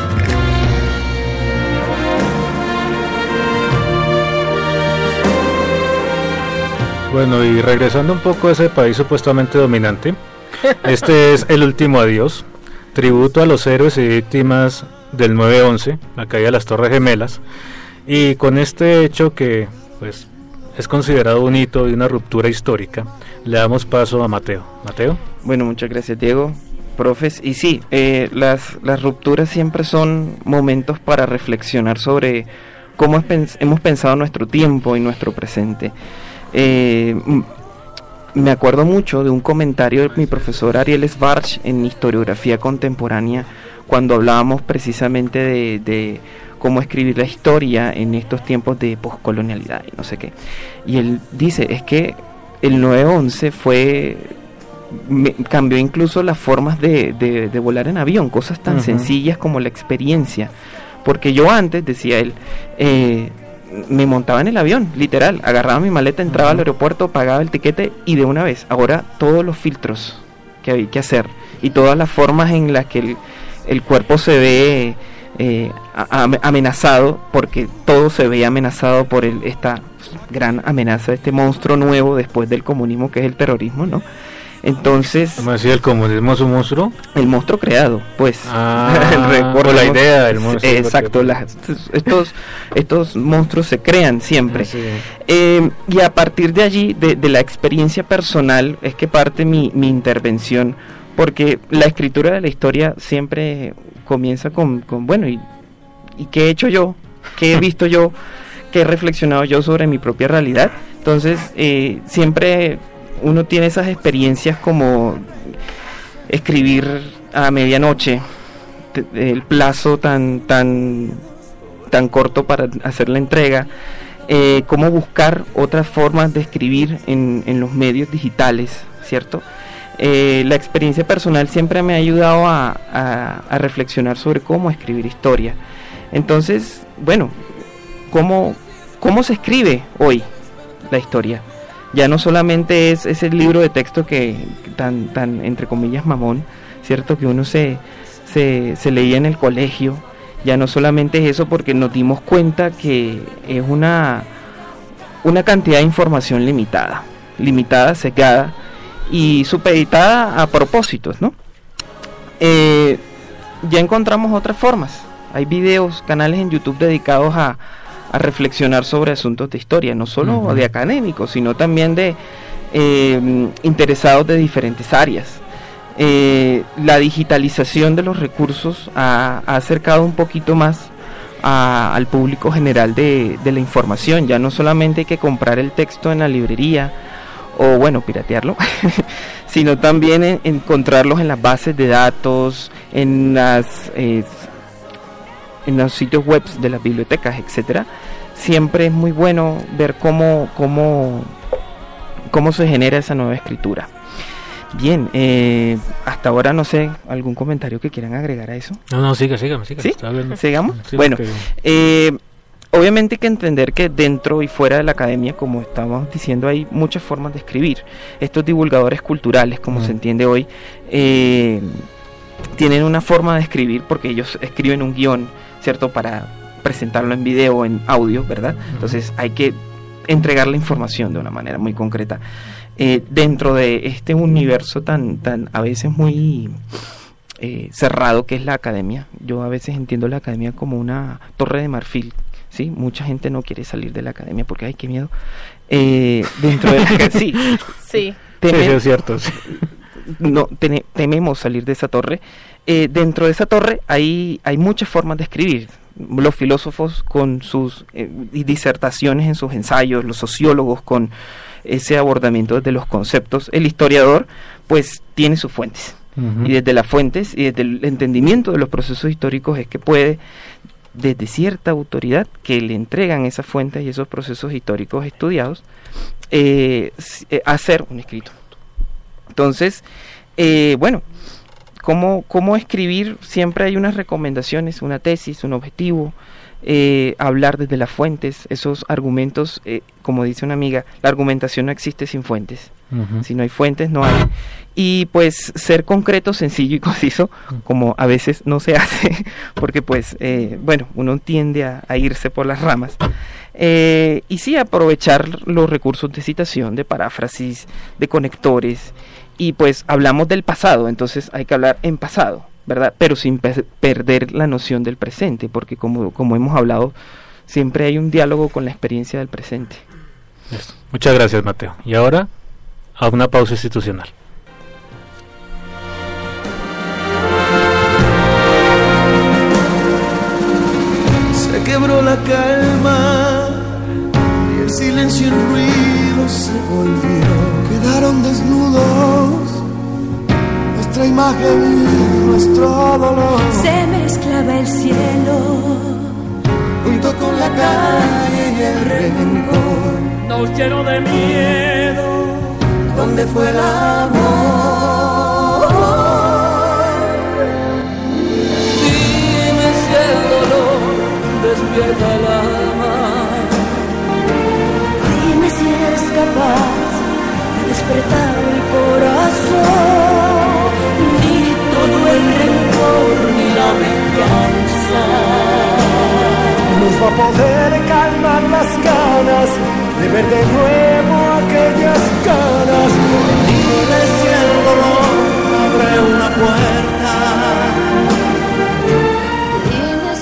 Bueno, y regresando un poco a ese país supuestamente dominante, este es El Último Adiós, tributo a los héroes y víctimas del nueve once, la caída de las Torres Gemelas, y con este hecho que pues es considerado un hito y una ruptura histórica, le damos paso a Mateo. Mateo. Bueno, muchas gracias, Diego. Profes, y sí, eh, las, las rupturas siempre son momentos para reflexionar sobre cómo es pens- hemos pensado nuestro tiempo y nuestro presente. Eh, m- me acuerdo mucho de un comentario de mi profesor Ariel Svarch en historiografía contemporánea, cuando hablábamos precisamente de, de cómo escribir la historia en estos tiempos de poscolonialidad y no sé qué. Y él dice, es que el nueve once fue... Me, cambió incluso las formas de, de, de volar en avión, cosas tan Uh-huh. sencillas como la experiencia, porque yo antes, decía él, eh, me montaba en el avión, literal, agarraba mi maleta, entraba uh-huh. al aeropuerto, pagaba el tiquete y de una vez. Ahora todos los filtros que hay que hacer y todas las formas en las que el, el cuerpo se ve eh, a, a, amenazado, porque todo se ve amenazado por el, esta gran amenaza, este monstruo nuevo después del comunismo que es el terrorismo, ¿no? Entonces, ¿cómo decía el comunismo es un monstruo? El monstruo creado, pues. Ah, o la idea del monstruo. Exacto, las, estos, estos monstruos se crean siempre. Sí. Eh, y a partir de allí, de, de la experiencia personal, es que parte mi, mi intervención, porque la escritura de la historia siempre comienza con, con bueno, ¿y, ¿y qué he hecho yo? ¿Qué he visto yo? ¿Qué he reflexionado yo sobre mi propia realidad? Entonces, eh, siempre... uno tiene esas experiencias como escribir a medianoche, el plazo tan tan tan corto para hacer la entrega, eh, cómo buscar otras formas de escribir en, en los medios digitales, ¿cierto? Eh, la experiencia personal siempre me ha ayudado a, a, a reflexionar sobre cómo escribir historia. Entonces, bueno, ¿cómo, cómo se escribe hoy la historia? Ya no solamente es ese libro de texto que tan, tan entre comillas mamón, cierto, que uno se, se, se leía en el colegio. Ya no solamente es eso, porque nos dimos cuenta que es una, una cantidad de información limitada, limitada, sesgada y supeditada a propósitos, ¿no? Eh, ya encontramos otras formas. Hay videos, canales en YouTube dedicados a a reflexionar sobre asuntos de historia, no solo uh-huh. de académicos, sino también de eh, interesados de diferentes áreas. Eh, la digitalización de los recursos ha, ha acercado un poquito más a, al público general de, de la información. Ya no solamente hay que comprar el texto en la librería o bueno, piratearlo, sino también en, encontrarlos en las bases de datos, en las eh, en los sitios web de las bibliotecas, etcétera. Siempre es muy bueno ver cómo cómo cómo se genera esa nueva escritura. Bien, eh, hasta ahora no sé, ¿algún comentario que quieran agregar a eso? No, no, siga, siga, siga. ¿Sí? ¿Sigamos? Sí, bueno, porque... eh, obviamente hay que entender que dentro y fuera de la academia, como estamos diciendo, hay muchas formas de escribir. Estos divulgadores culturales, como uh-huh. se entiende hoy, eh, tienen una forma de escribir, porque ellos escriben un guión, ¿cierto?, para presentarlo en video, en audio, ¿verdad? Entonces hay que entregar la información de una manera muy concreta. Eh, dentro de este universo tan, tan a veces muy eh, cerrado que es la academia, yo a veces entiendo la academia como una torre de marfil, ¿sí? Mucha gente no quiere salir de la academia porque, ay, qué miedo. Eh, dentro de la, sí, sí. Temen, sí, sí, es cierto. Sí. No, tene, tememos salir de esa torre. Eh, dentro de esa torre hay, hay muchas formas de escribir. Los filósofos con sus eh, disertaciones en sus ensayos, los sociólogos con ese abordamiento de los conceptos, el historiador pues tiene sus fuentes. Uh-huh. Y desde las fuentes y desde el entendimiento de los procesos históricos es que puede, desde cierta autoridad que le entregan esas fuentes y esos procesos históricos estudiados, eh, hacer un escrito. Entonces, eh, bueno, ¿cómo, cómo escribir? Siempre hay unas recomendaciones, una tesis, un objetivo, eh, hablar desde las fuentes, esos argumentos, eh, como dice una amiga, la argumentación no existe sin fuentes. Uh-huh. Si no hay fuentes, no hay. Y pues ser concreto, sencillo y conciso, como a veces no se hace, porque pues, eh, bueno, uno tiende a, a irse por las ramas. Eh, y sí, aprovechar los recursos de citación, de paráfrasis, de conectores. Y pues hablamos del pasado, entonces hay que hablar en pasado, ¿verdad? Pero sin pe- perder la noción del presente, porque como, como hemos hablado, siempre hay un diálogo con la experiencia del presente. Eso. Muchas gracias, Mateo. Y ahora, a una pausa institucional. Se quebró la calma y el silencio en ruido se volvió. Quedaron desnudos nuestra imagen y nuestro dolor. Se mezclaba el cielo junto con la calle y el rencor. Nos llenó de miedo. ¿Dónde fue el amor? Dime si el dolor despierta el alma. Dime si eres capaz de despertar el corazón. Ni todo el rencor ni la venganza nos va a poder calmar las ganas de ver de nuevo aquellas caras. Dime si el dolor abre una puerta. Dime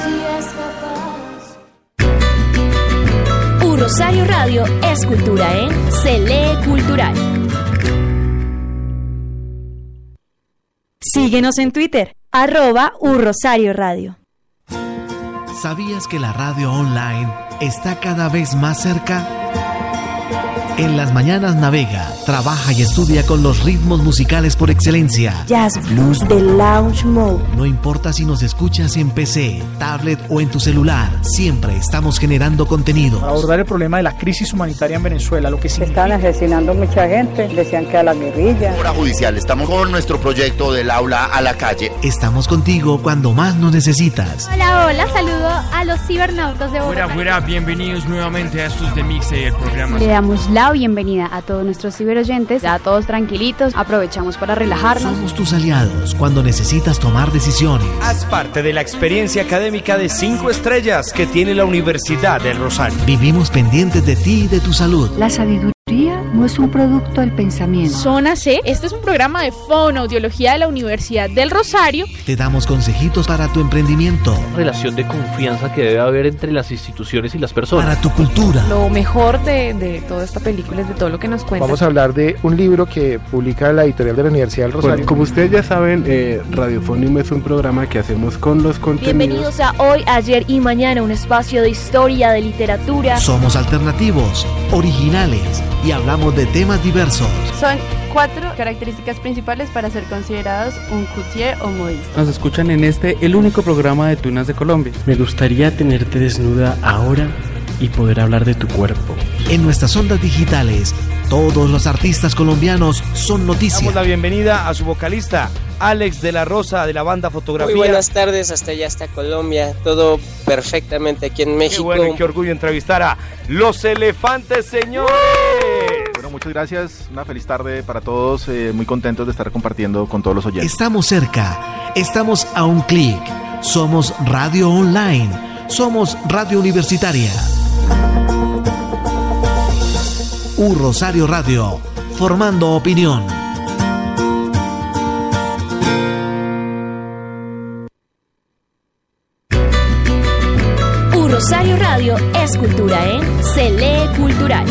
si es capaz. U Rosario Radio es cultura en Se Lee Cultural. Síguenos en Twitter, arroba U Rosario Radio. ¿Sabías que la radio online está cada vez más cerca? En las mañanas navega, trabaja y estudia con los ritmos musicales por excelencia. Jazz, blues, de lounge mode. No importa si nos escuchas en P C, tablet o en tu celular, siempre estamos generando contenido. Para abordar el problema de la crisis humanitaria en Venezuela, lo que significa... Están asesinando mucha gente, decían que a la guerrilla. Hora judicial, estamos con nuestro proyecto del aula a la calle. Estamos contigo cuando más nos necesitas. Hola, hola, saludo a los cibernautas de Bogotá. Fuera, fuera, bienvenidos nuevamente a estos de Mixe, el programa. Le damos la bienvenida a todos nuestros ciberoyentes, ya todos tranquilitos, aprovechamos para relajarnos. Somos tus aliados cuando necesitas tomar decisiones. Haz parte de la experiencia académica de cinco estrellas que tiene la Universidad del Rosario. Vivimos pendientes de ti y de tu salud. La sabiduría no es un producto del pensamiento. Zona C, este es un programa de fonoaudiología de la Universidad del Rosario. Te damos consejitos para tu emprendimiento. Relación de confianza que debe haber entre las instituciones y las personas. Para tu cultura. Lo mejor de, de toda esta película es de todo lo que nos cuenta. Vamos a hablar de un libro que publica la editorial de la Universidad del Rosario. Bueno, como ustedes ya saben, eh, Radiofónimo es un programa que hacemos con los contenidos. Bienvenidos a Hoy, Ayer y Mañana, un espacio de historia, de literatura. Somos alternativos, originales y hablamos de temas diversos. Son cuatro características principales para ser considerados un coutier o modista. Nos escuchan en este, el único programa de tunas de Colombia. Me gustaría tenerte desnuda ahora y poder hablar de tu cuerpo. En nuestras ondas digitales, todos los artistas colombianos son noticia. Damos la bienvenida a su vocalista, Alex de la Rosa, de la banda Fotografía. Muy buenas tardes, hasta allá, hasta Colombia, todo perfectamente aquí en México. Qué bueno y qué orgullo entrevistar a Los Elefantes, señores. Bueno, muchas gracias, una feliz tarde para todos, eh, muy contentos de estar compartiendo con todos los oyentes. Estamos cerca, Estamos a un clic. Somos Radio Online. Somos Radio Universitaria. U Rosario Radio, formando opinión. U Rosario Radio es cultura en Se Lee Cultural.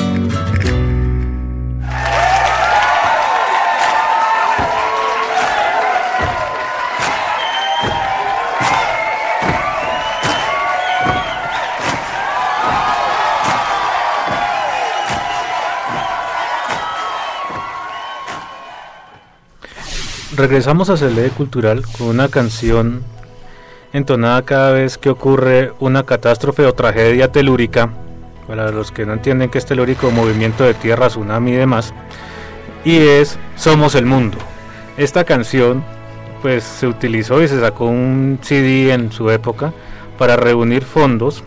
Regresamos a Se Lee Cultural con una canción entonada cada vez que ocurre una catástrofe o tragedia telúrica. Para los que no entienden qué es telúrico, movimiento de tierra, tsunami y demás, y es Somos el Mundo. Esta canción pues se utilizó y se sacó un C D en su época para reunir fondos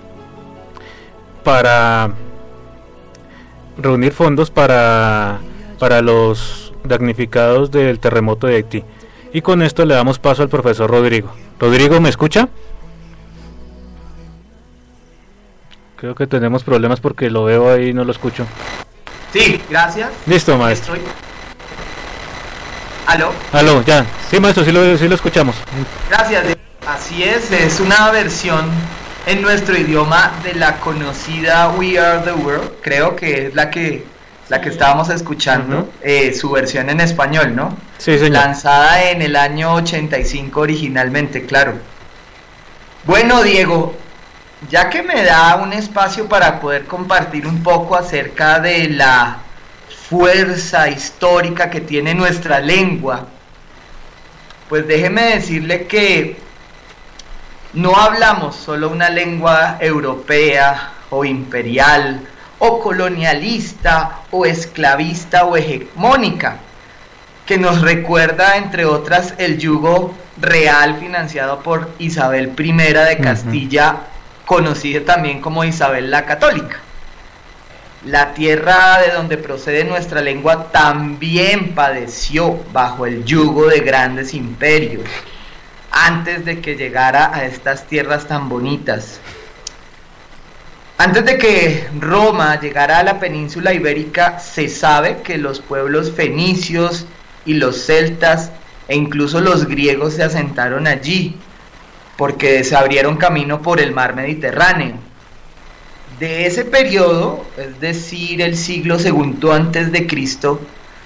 para reunir fondos para para los damnificados del terremoto de Haití. Y con esto le damos paso al profesor Rodrigo. Rodrigo, ¿me escucha? Creo que tenemos problemas porque lo veo ahí y no lo escucho. Sí, gracias. Listo, maestro. Estoy... ¿Aló? Aló, ya. Sí, maestro, sí lo, sí lo escuchamos. Gracias. Así es, es una versión en nuestro idioma de la conocida We Are the World. Creo que es la que la que estábamos escuchando, uh-huh. eh, su versión en español, ¿no? Sí, señor. Lanzada en el año ochenta y cinco originalmente, claro. Bueno, Diego, ya que me da un espacio para poder compartir un poco acerca de la fuerza histórica que tiene nuestra lengua, pues déjeme decirle que no hablamos solo una lengua europea o imperial, o colonialista, o esclavista, o hegemónica, que nos recuerda, entre otras, el yugo real financiado por Isabel primera de Castilla, uh-huh. conocida también como Isabel la Católica. La tierra de donde procede nuestra lengua también padeció bajo el yugo de grandes imperios, antes de que llegara a estas tierras tan bonitas. Antes de que Roma llegara a la península ibérica, se sabe que los pueblos fenicios y los celtas e incluso los griegos se asentaron allí, porque se abrieron camino por el mar Mediterráneo. De ese periodo, es decir, el siglo segundo antes de Cristo,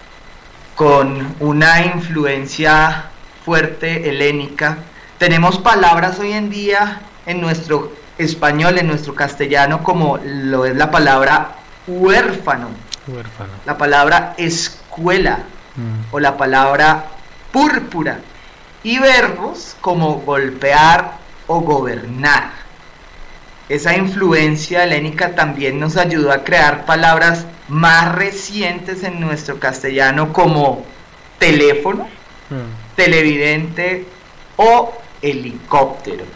con una influencia fuerte helénica, tenemos palabras hoy en día en nuestro español, en nuestro castellano, como lo es la palabra huérfano, huérfano. La palabra escuela mm. o la palabra púrpura, y verbos como golpear o gobernar. Esa influencia helénica también nos ayudó a crear palabras más recientes en nuestro castellano, como teléfono, mm. televidente o helicóptero.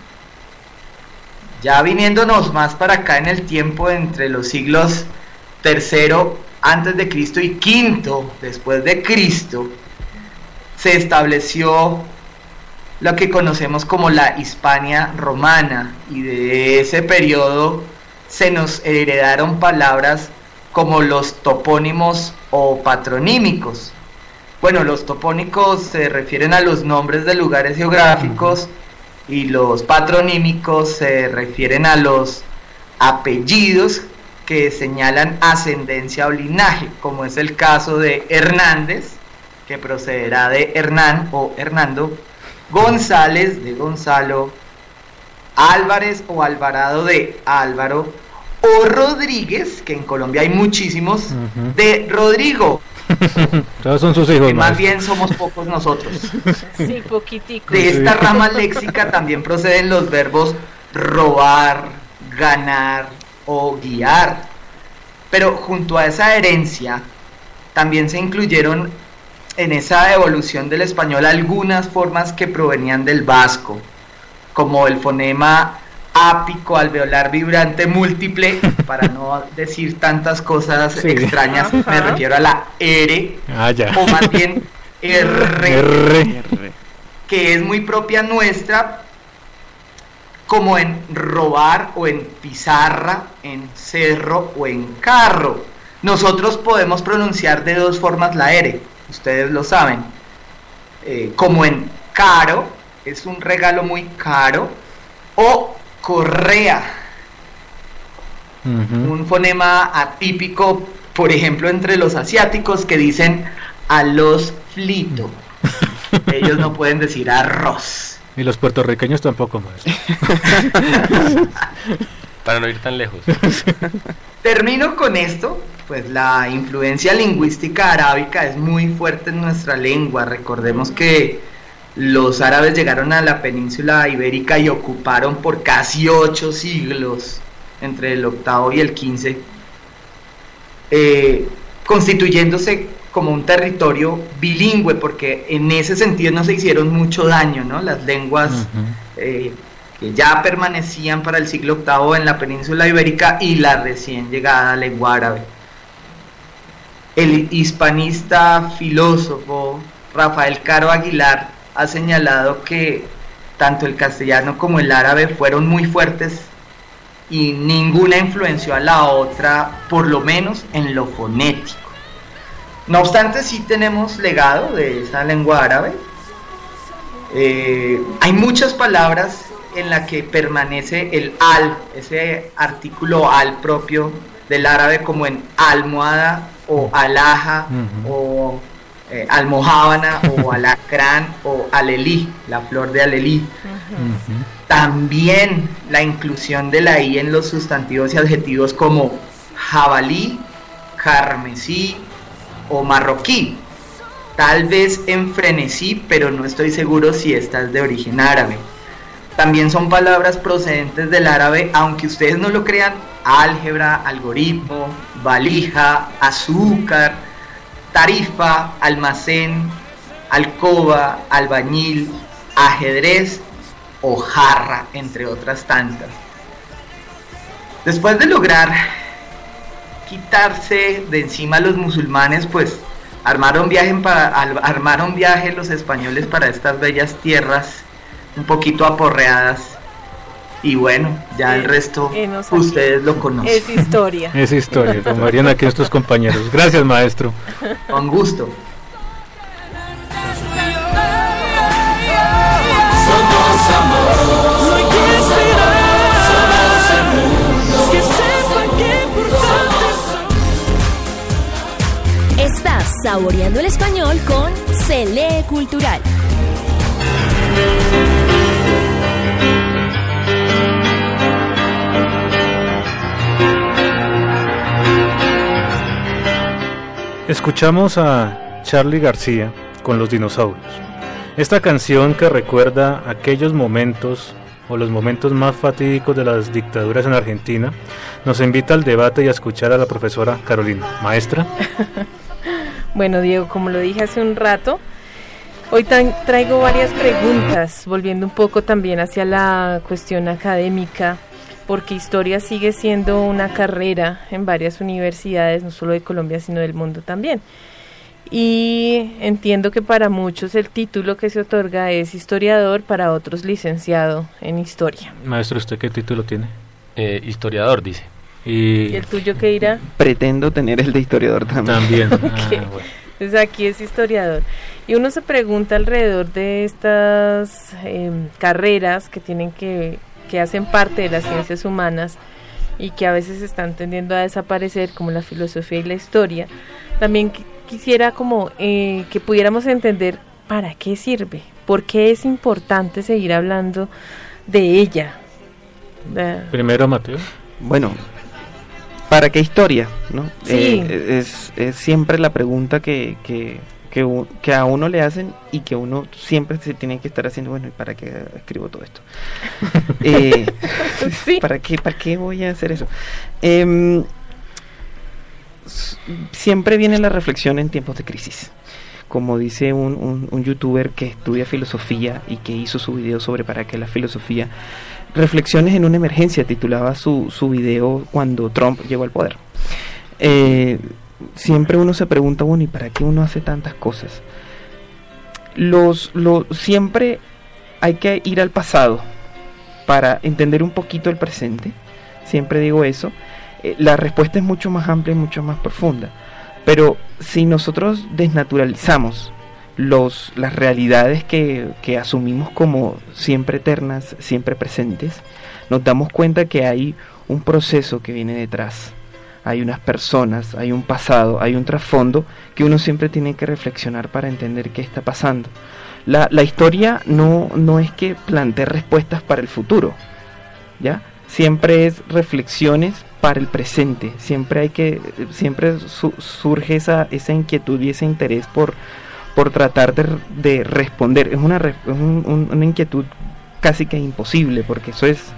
Ya viniéndonos más para acá en el tiempo, entre los siglos tercero antes de Cristo y quinto después de Cristo, se estableció lo que conocemos como la Hispania romana, y de ese periodo se nos heredaron palabras como los topónimos o patronímicos. Bueno, los topónicos se refieren a los nombres de lugares geográficos, y los patronímicos se refieren a los apellidos que señalan ascendencia o linaje, como es el caso de Hernández, que procederá de Hernán o Hernando, González de Gonzalo, Álvarez o Alvarado de Álvaro, o Rodríguez, que en Colombia hay muchísimos, uh-huh. de Rodrigo. Todos son sus hijos. Que más bien somos pocos nosotros. Sí, poquiticos. De esta rama léxica también proceden los verbos robar, ganar o guiar. Pero junto a esa herencia, también se incluyeron en esa evolución del español algunas formas que provenían del vasco, como el fonema ápico, alveolar, vibrante, múltiple, para no decir tantas cosas sí. extrañas, ajá. me refiero a la R, ah, ya. o más bien R, R. que es muy propia nuestra, como en robar o en pizarra, en cerro o en carro. Nosotros podemos pronunciar de dos formas la R, ustedes lo saben, eh, como en caro, es un regalo muy caro, o correa, uh-huh. un fonema atípico, por ejemplo, entre los asiáticos que dicen a los flito. Ellos no pueden decir arroz. Ni los puertorriqueños tampoco, maestro. Para no ir tan lejos. Termino con esto, pues la influencia lingüística arábica es muy fuerte en nuestra lengua. Recordemos que los árabes llegaron a la península ibérica y ocuparon por casi ocho siglos, entre el octavo y el quince, eh, constituyéndose como un territorio bilingüe, porque en ese sentido no se hicieron mucho daño, ¿no? Las lenguas uh-huh. eh, que ya permanecían para el siglo octavo en la península ibérica y la recién llegada lengua árabe. El hispanista filósofo Rafael Caro Aguilar ha señalado que tanto el castellano como el árabe fueron muy fuertes y ninguna influenció a la otra, por lo menos en lo fonético. No obstante, sí tenemos legado de esa lengua árabe. Eh, hay muchas palabras en las que permanece el al, ese artículo al propio del árabe, como en almohada o alhaja uh-huh. o eh, almojábana o alacrán o alelí, la flor de alelí. Uh-huh. También la inclusión de la i en los sustantivos y adjetivos como jabalí, carmesí o marroquí, tal vez en frenesí, pero no estoy seguro si esta es de origen árabe. También son palabras procedentes del árabe, aunque ustedes no lo crean: álgebra, algoritmo, valija, azúcar, tarifa, almacén, alcoba, albañil, ajedrez o jarra, entre otras tantas. Después de lograr quitarse de encima a los musulmanes, pues armaron viaje para, armaron viaje los españoles para estas bellas tierras un poquito aporreadas, y bueno, ya el resto ustedes lo conocen. Es historia. Es historia, como dirían aquí nuestros compañeros. Gracias, maestro. Con gusto. Estás saboreando el español con Se Lee Cultural. Escuchamos a Charly García con Los Dinosaurios. Esta canción que recuerda aquellos momentos o los momentos más fatídicos de las dictaduras en Argentina, nos invita al debate y a escuchar a la profesora Carolina. Maestra. Bueno, Diego, como lo dije hace un rato, hoy tra- traigo varias preguntas, volviendo un poco también hacia la cuestión académica, porque historia sigue siendo una carrera en varias universidades, no solo de Colombia, sino del mundo también. Y entiendo que para muchos el título que se otorga es historiador, para otros licenciado en historia. Maestro, ¿usted qué título tiene? Eh, historiador, dice. ¿Y, ¿Y el tuyo qué irá? Pretendo tener el de historiador también. También. Okay. Ah, bueno. Entonces aquí es historiador. Y uno se pregunta alrededor de estas eh, carreras que tienen que, que hacen parte de las ciencias humanas y que a veces están tendiendo a desaparecer, como la filosofía y la historia. También qu- quisiera como eh, que pudiéramos entender para qué sirve, por qué es importante seguir hablando de ella. De... Primero, Mateo. Bueno, ¿para qué historia? ¿No? Sí. Eh, es, es siempre la pregunta que, que, que, que a uno le hacen y que uno siempre se tiene que estar haciendo. Bueno, ¿y para qué escribo todo esto? eh, sí. ¿para qué, ¿Para qué voy a hacer eso? Eh, siempre viene la reflexión en tiempos de crisis. Como dice un, un, un youtuber que estudia filosofía y que hizo su video sobre para qué la filosofía, Reflexiones en una emergencia, titulaba su, su video cuando Trump llegó al poder. Eh, siempre uno se pregunta, bueno, ¿y para qué uno hace tantas cosas? los, los siempre hay que ir al pasado para entender un poquito el presente. Siempre digo eso. Eh, la respuesta es mucho más amplia y mucho más profunda. Pero si nosotros desnaturalizamos los, las realidades que, que asumimos como siempre eternas, siempre presentes, nos damos cuenta que hay un proceso que viene detrás. Hay unas personas, hay un pasado, hay un trasfondo que uno siempre tiene que reflexionar para entender qué está pasando. La, la historia no, no es que plantee respuestas para el futuro, ¿ya? Siempre es reflexiones para el presente. Siempre hay que, siempre su, surge esa, esa inquietud y ese interés por, por tratar de, de responder. Es una, es un, un, una inquietud casi que imposible, porque eso es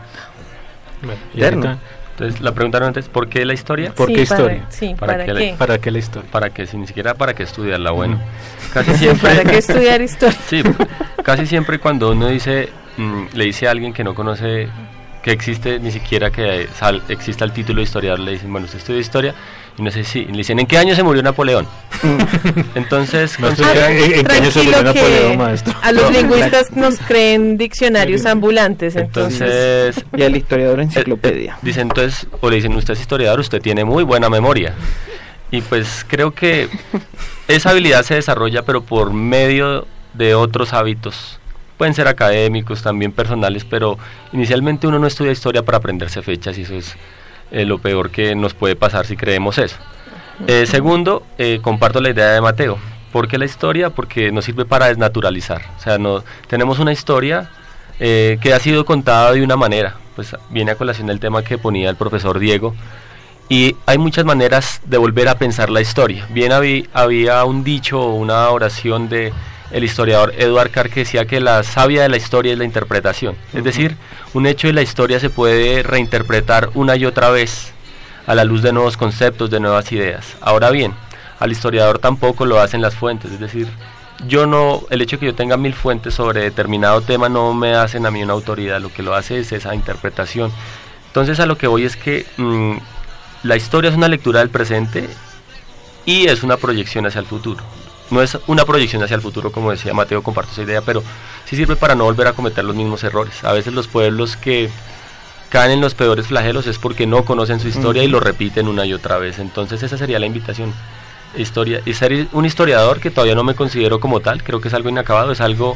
bueno, eterno. Entonces, la pregunta antes, ¿por qué la historia? ¿Por sí, qué historia? Para, sí, ¿Para, ¿para qué, qué? La, ¿Para qué la historia? Para que, si ni siquiera para qué estudiarla, bueno. Mm. Casi siempre... ¿Para qué estudiar historia? Sí, casi siempre cuando uno dice, mmm, le dice a alguien que no conoce que existe, ni siquiera que sal, exista el título de historiador, le dicen, bueno, usted estudia historia, y no sé si, le dicen, ¿en qué año se murió Napoleón? Entonces, no, considera, ¿en, ¿en qué año se murió Napoleón, maestro? A los lingüistas nos creen diccionarios ambulantes, entonces. entonces y al historiador enciclopedia. Eh, dicen entonces, o le dicen, usted es historiador, usted tiene muy buena memoria. Y pues creo que esa habilidad se desarrolla, pero por medio de otros hábitos. Pueden ser académicos, también personales, pero inicialmente uno no estudia historia para aprenderse fechas, y eso es eh, lo peor que nos puede pasar si creemos eso. Eh, segundo, eh, comparto la idea de Mateo. ¿Por qué la historia? Porque nos sirve para desnaturalizar. O sea, no, tenemos una historia eh, que ha sido contada de una manera. Pues viene a colación el tema que ponía el profesor Diego. Y hay muchas maneras de volver a pensar la historia. Bien había, había un dicho o una oración de el historiador Edward Carr que decía que la savia de la historia es la interpretación. Uh-huh. Es decir, un hecho de la historia se puede reinterpretar una y otra vez a la luz de nuevos conceptos, de nuevas ideas. Ahora bien, al historiador tampoco lo hacen las fuentes. Es decir, yo no, el hecho de que yo tenga mil fuentes sobre determinado tema no me hacen a mí una autoridad. Lo que lo hace es esa interpretación. Entonces, a lo que voy es que mmm, la historia es una lectura del presente y es una proyección hacia el futuro. No es una proyección hacia el futuro, como decía Mateo, comparto esa idea, pero sí sirve para no volver a cometer los mismos errores. A veces los pueblos que caen en los peores flagelos es porque no conocen su historia uh-huh. y lo repiten una y otra vez. Entonces esa sería la invitación. Historia, y ser un historiador, que todavía no me considero como tal, creo que es algo inacabado, es algo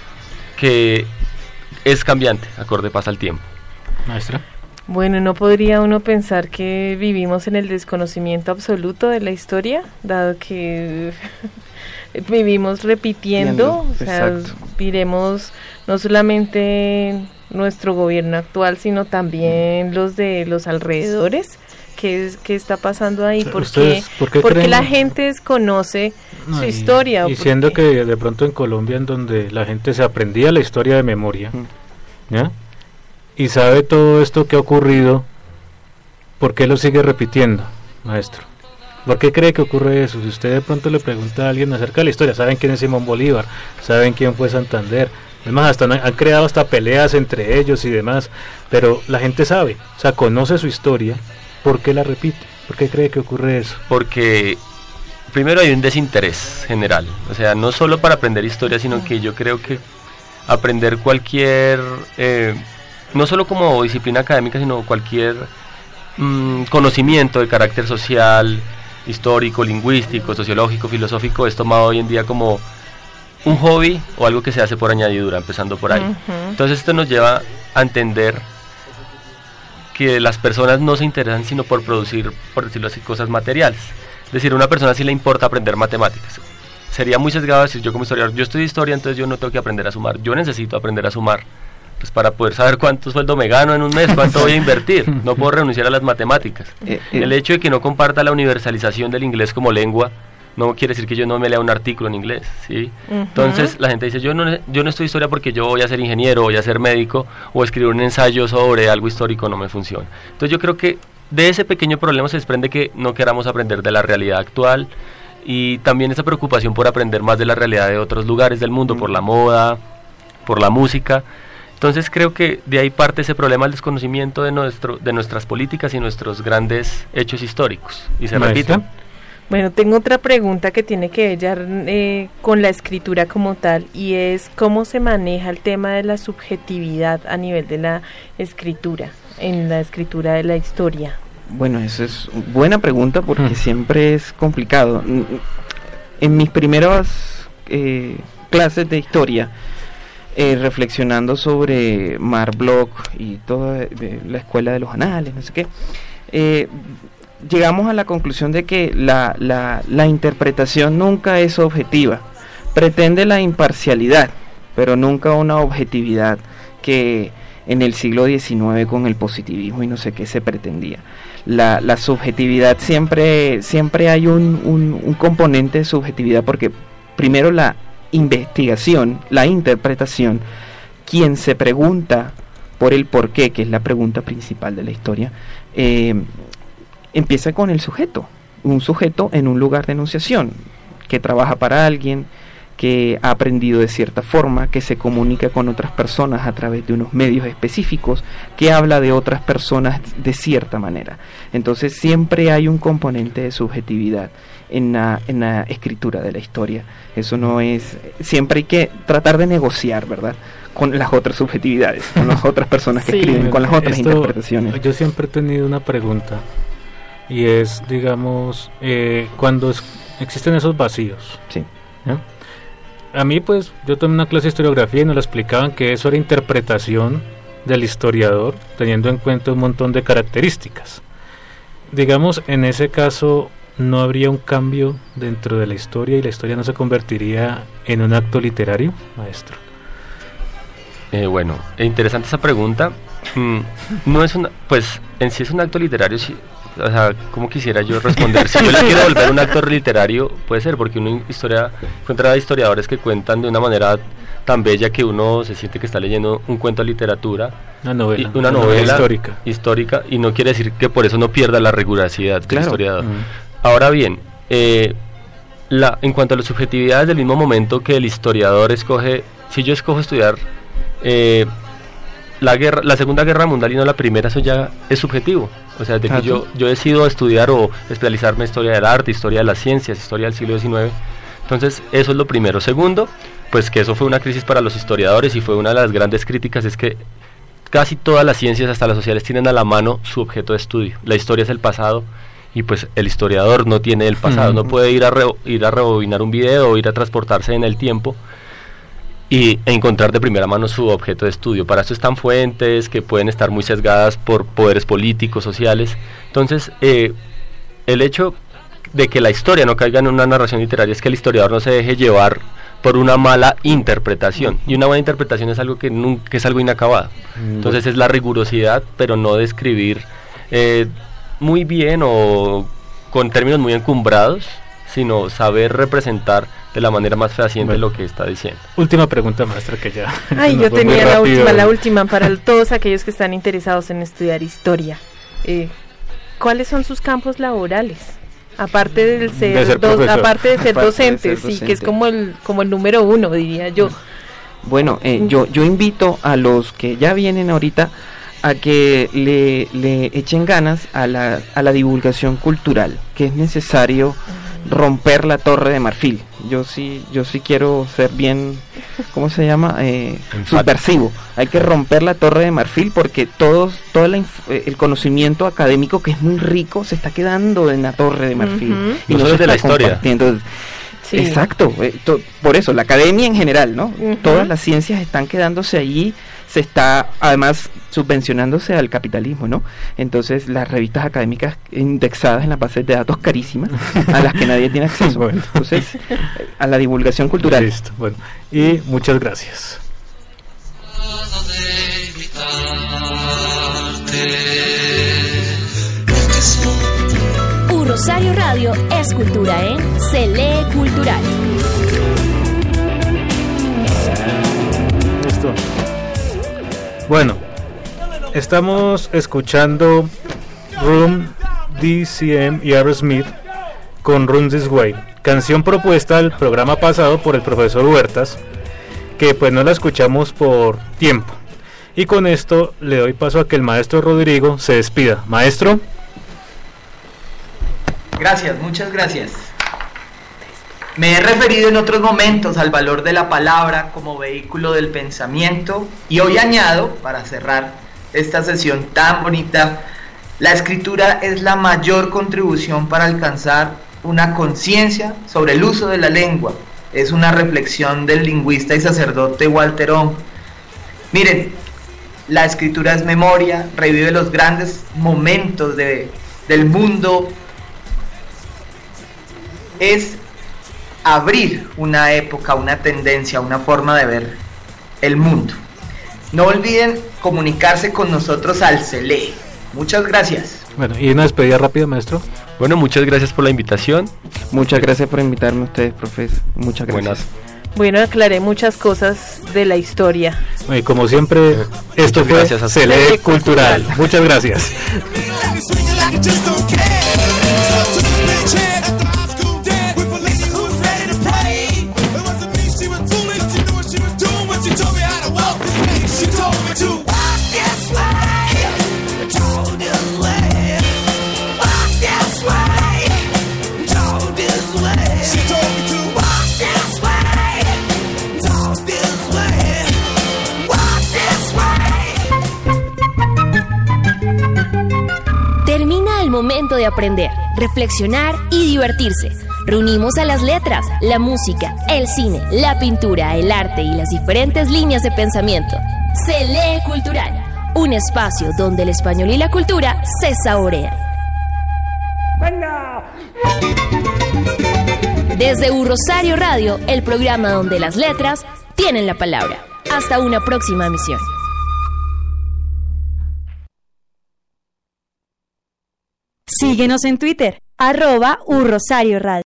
que es cambiante, acorde pasa el tiempo. Maestra. Bueno, ¿no podría uno pensar que vivimos en el desconocimiento absoluto de la historia, dado que vivimos repitiendo? O sea, miremos no solamente nuestro gobierno actual, sino también los de los alrededores. ¿Qué, es, qué está pasando ahí? ¿Por qué, ¿por qué porque la gente desconoce no, su y, historia? Y siendo que de pronto en Colombia, en donde la gente se aprendía la historia de memoria, ¿ya? Y sabe todo esto que ha ocurrido, ¿por qué lo sigue repitiendo, maestro? ¿Por qué cree que ocurre eso? Si usted de pronto le pregunta a alguien acerca de la historia, saben quién es Simón Bolívar, saben quién fue Santander, es más, hasta han creado hasta peleas entre ellos y demás, pero la gente sabe, o sea, conoce su historia, ¿por qué la repite? ¿Por qué cree que ocurre eso? Porque primero hay un desinterés general, o sea, no solo para aprender historia, sino que yo creo que aprender cualquier... Eh, no solo como disciplina académica, sino cualquier mmm, conocimiento de carácter social, histórico, lingüístico, sociológico, filosófico, es tomado hoy en día como un hobby o algo que se hace por añadidura, empezando por ahí. Uh-huh. Entonces esto nos lleva a entender que las personas no se interesan sino por producir, por decirlo así, cosas materiales. Es decir, a una persona sí le importa aprender matemáticas. Sería muy sesgado decir yo como historiador, yo estudio historia, entonces yo no tengo que aprender a sumar. Yo necesito aprender a sumar, pues para poder saber cuánto sueldo me gano en un mes, cuánto voy a invertir. No puedo renunciar a las matemáticas. Eh, eh. El hecho de que no comparta la universalización del inglés como lengua no quiere decir que yo no me lea un artículo en inglés, ¿sí? Uh-huh. Entonces la gente dice, yo no, yo no estudio historia porque yo voy a ser ingeniero, voy a ser médico, o escribir un ensayo sobre algo histórico no me funciona. Entonces yo creo que de ese pequeño problema se desprende que no queramos aprender de la realidad actual, y también esa preocupación por aprender más de la realidad de otros lugares del mundo, uh-huh. por la moda, por la música. Entonces creo que de ahí parte ese problema del desconocimiento de nuestro de nuestras políticas y nuestros grandes hechos históricos, y se repiten. Bueno, tengo otra pregunta que tiene que ver ya eh, con la escritura como tal, y es cómo se maneja el tema de la subjetividad a nivel de la escritura, en la escritura de la historia. Bueno, eso es buena pregunta porque hmm. siempre es complicado. En mis primeras eh, clases de historia, eh, reflexionando sobre Marc Bloch y toda eh, la escuela de los anales, no sé qué, eh, llegamos a la conclusión de que la, la, la interpretación nunca es objetiva, pretende la imparcialidad, pero nunca una objetividad que en el siglo diecinueve con el positivismo y no sé qué se pretendía. La, la subjetividad siempre, siempre hay un, un, un componente de subjetividad, porque primero la investigación, la interpretación, quien se pregunta por el porqué, que es la pregunta principal de la historia, eh, empieza con el sujeto, un sujeto en un lugar de enunciación, que trabaja para alguien, que ha aprendido de cierta forma, que se comunica con otras personas a través de unos medios específicos, que habla de otras personas de cierta manera. Entonces siempre hay un componente de subjetividad en la, en la escritura de la historia. Eso no es, siempre hay que tratar de negociar, ¿verdad?, con las otras subjetividades, con las otras personas que sí, escriben, con las otras esto, interpretaciones. Yo siempre he tenido una pregunta, y es, digamos, eh, cuando es, existen esos vacíos. Sí. ¿eh? A mí, pues, yo tomé una clase de historiografía y nos lo explicaban que eso era interpretación del historiador, teniendo en cuenta un montón de características. Digamos, en ese caso, ¿no habría un cambio dentro de la historia y la historia no se convertiría en un acto literario, maestro? Eh, bueno, interesante esa pregunta. Mm, no es una, pues, en sí es un acto literario, sí. O sea, ¿cómo quisiera yo responder? Si yo la quiero volver un acto literario, puede ser, porque uno historia, encuentra historiadores que cuentan de una manera tan bella que uno se siente que está leyendo un cuento de literatura, una novela, y una, una novela histórica. histórica, y no quiere decir que por eso no pierda la rigurosidad del claro. historiador. Mm. Ahora bien, eh, la, en cuanto a las subjetividades, del mismo momento que el historiador escoge, si yo escojo estudiar eh, la guerra, la Segunda Guerra Mundial y no la primera, eso ya es subjetivo. O sea, de que yo, yo decido estudiar o especializarme en historia del arte, historia de las ciencias, historia del siglo diecinueve. Entonces, eso es lo primero. Segundo, pues que eso fue una crisis para los historiadores, y fue una de las grandes críticas, es que casi todas las ciencias, hasta las sociales, tienen a la mano su objeto de estudio. La historia es el pasado, y pues el historiador no tiene el pasado, mm. no puede ir a, re, ir a rebobinar un video o ir a transportarse en el tiempo y encontrar de primera mano su objeto de estudio. Para eso están fuentes que pueden estar muy sesgadas por poderes políticos, sociales. Entonces, eh, el hecho de que la historia no caiga en una narración literaria es que el historiador no se deje llevar por una mala interpretación, y una buena interpretación es algo que nunca, que es algo inacabado. Entonces es la rigurosidad, pero no describir eh, muy bien o con términos muy encumbrados, sino saber representar de la manera más fehaciente bueno, lo que está diciendo. Última pregunta, maestra, que ya... Ay, yo tenía la última, la última para el, todos aquellos que están interesados en estudiar historia. Eh, ¿Cuáles son sus campos laborales? Aparte del ser, de ser do, aparte de ser aparte docente, de ser docente. Sí, que es como el como el número uno, diría yo. Bueno, eh, yo yo invito a los que ya vienen ahorita a que le, le echen ganas a la, a la divulgación cultural, que es necesario romper la torre de marfil. Yo sí, yo sí quiero ser bien, ¿cómo se llama? Eh, subversivo. Hay que romper la torre de marfil, porque todos, todo la inf- el conocimiento académico, que es muy rico, se está quedando en la torre de marfil. Uh-huh. Y no, no se se está de la historia. Sí. Exacto. Eh, to- por eso, la academia en general, ¿no? Uh-huh. Todas las ciencias están quedándose allí. Se está además subvencionándose al capitalismo, ¿no? Entonces las revistas académicas indexadas en las bases de datos carísimas a las que nadie tiene acceso. Bueno. Entonces, a la divulgación cultural. Listo, bueno. Y muchas gracias. U Rosario Radio es cultura en Se Lee Cultural. Listo. Bueno, estamos escuchando Room, D C M y Aerosmith con Run This Way, canción propuesta al programa pasado por el profesor Huertas, que pues no la escuchamos por tiempo. Y con esto le doy paso a que el maestro Rodrigo se despida. Maestro. Gracias, muchas gracias. Me he referido en otros momentos al valor de la palabra como vehículo del pensamiento y hoy añado, para cerrar esta sesión tan bonita, la escritura es la mayor contribución para alcanzar una conciencia sobre el uso de la lengua. Es una reflexión del lingüista y sacerdote Walter Ong. Miren, la escritura es memoria, revive los grandes momentos de, del mundo, es abrir una época, una tendencia, una forma de ver el mundo. No olviden comunicarse con nosotros al C L E. Muchas gracias. Bueno, y una despedida rápida, maestro. Bueno, muchas gracias por la invitación. Muchas gracias por invitarme a ustedes, profesor. Muchas gracias. Buenas. Bueno, aclaré muchas cosas de la historia. Y como siempre, esto fue C L E Cultural. Muchas gracias. Termina el momento de aprender, reflexionar y divertirse. Reunimos a las letras, la música, el cine, la pintura, el arte y las diferentes líneas de pensamiento. C L E Cultural, un espacio donde el español y la cultura se saborean. ¡Venga! Desde U Rosario Radio, el programa donde las letras tienen la palabra. Hasta una próxima emisión. Síguenos en Twitter, arroba U Rosario Radio.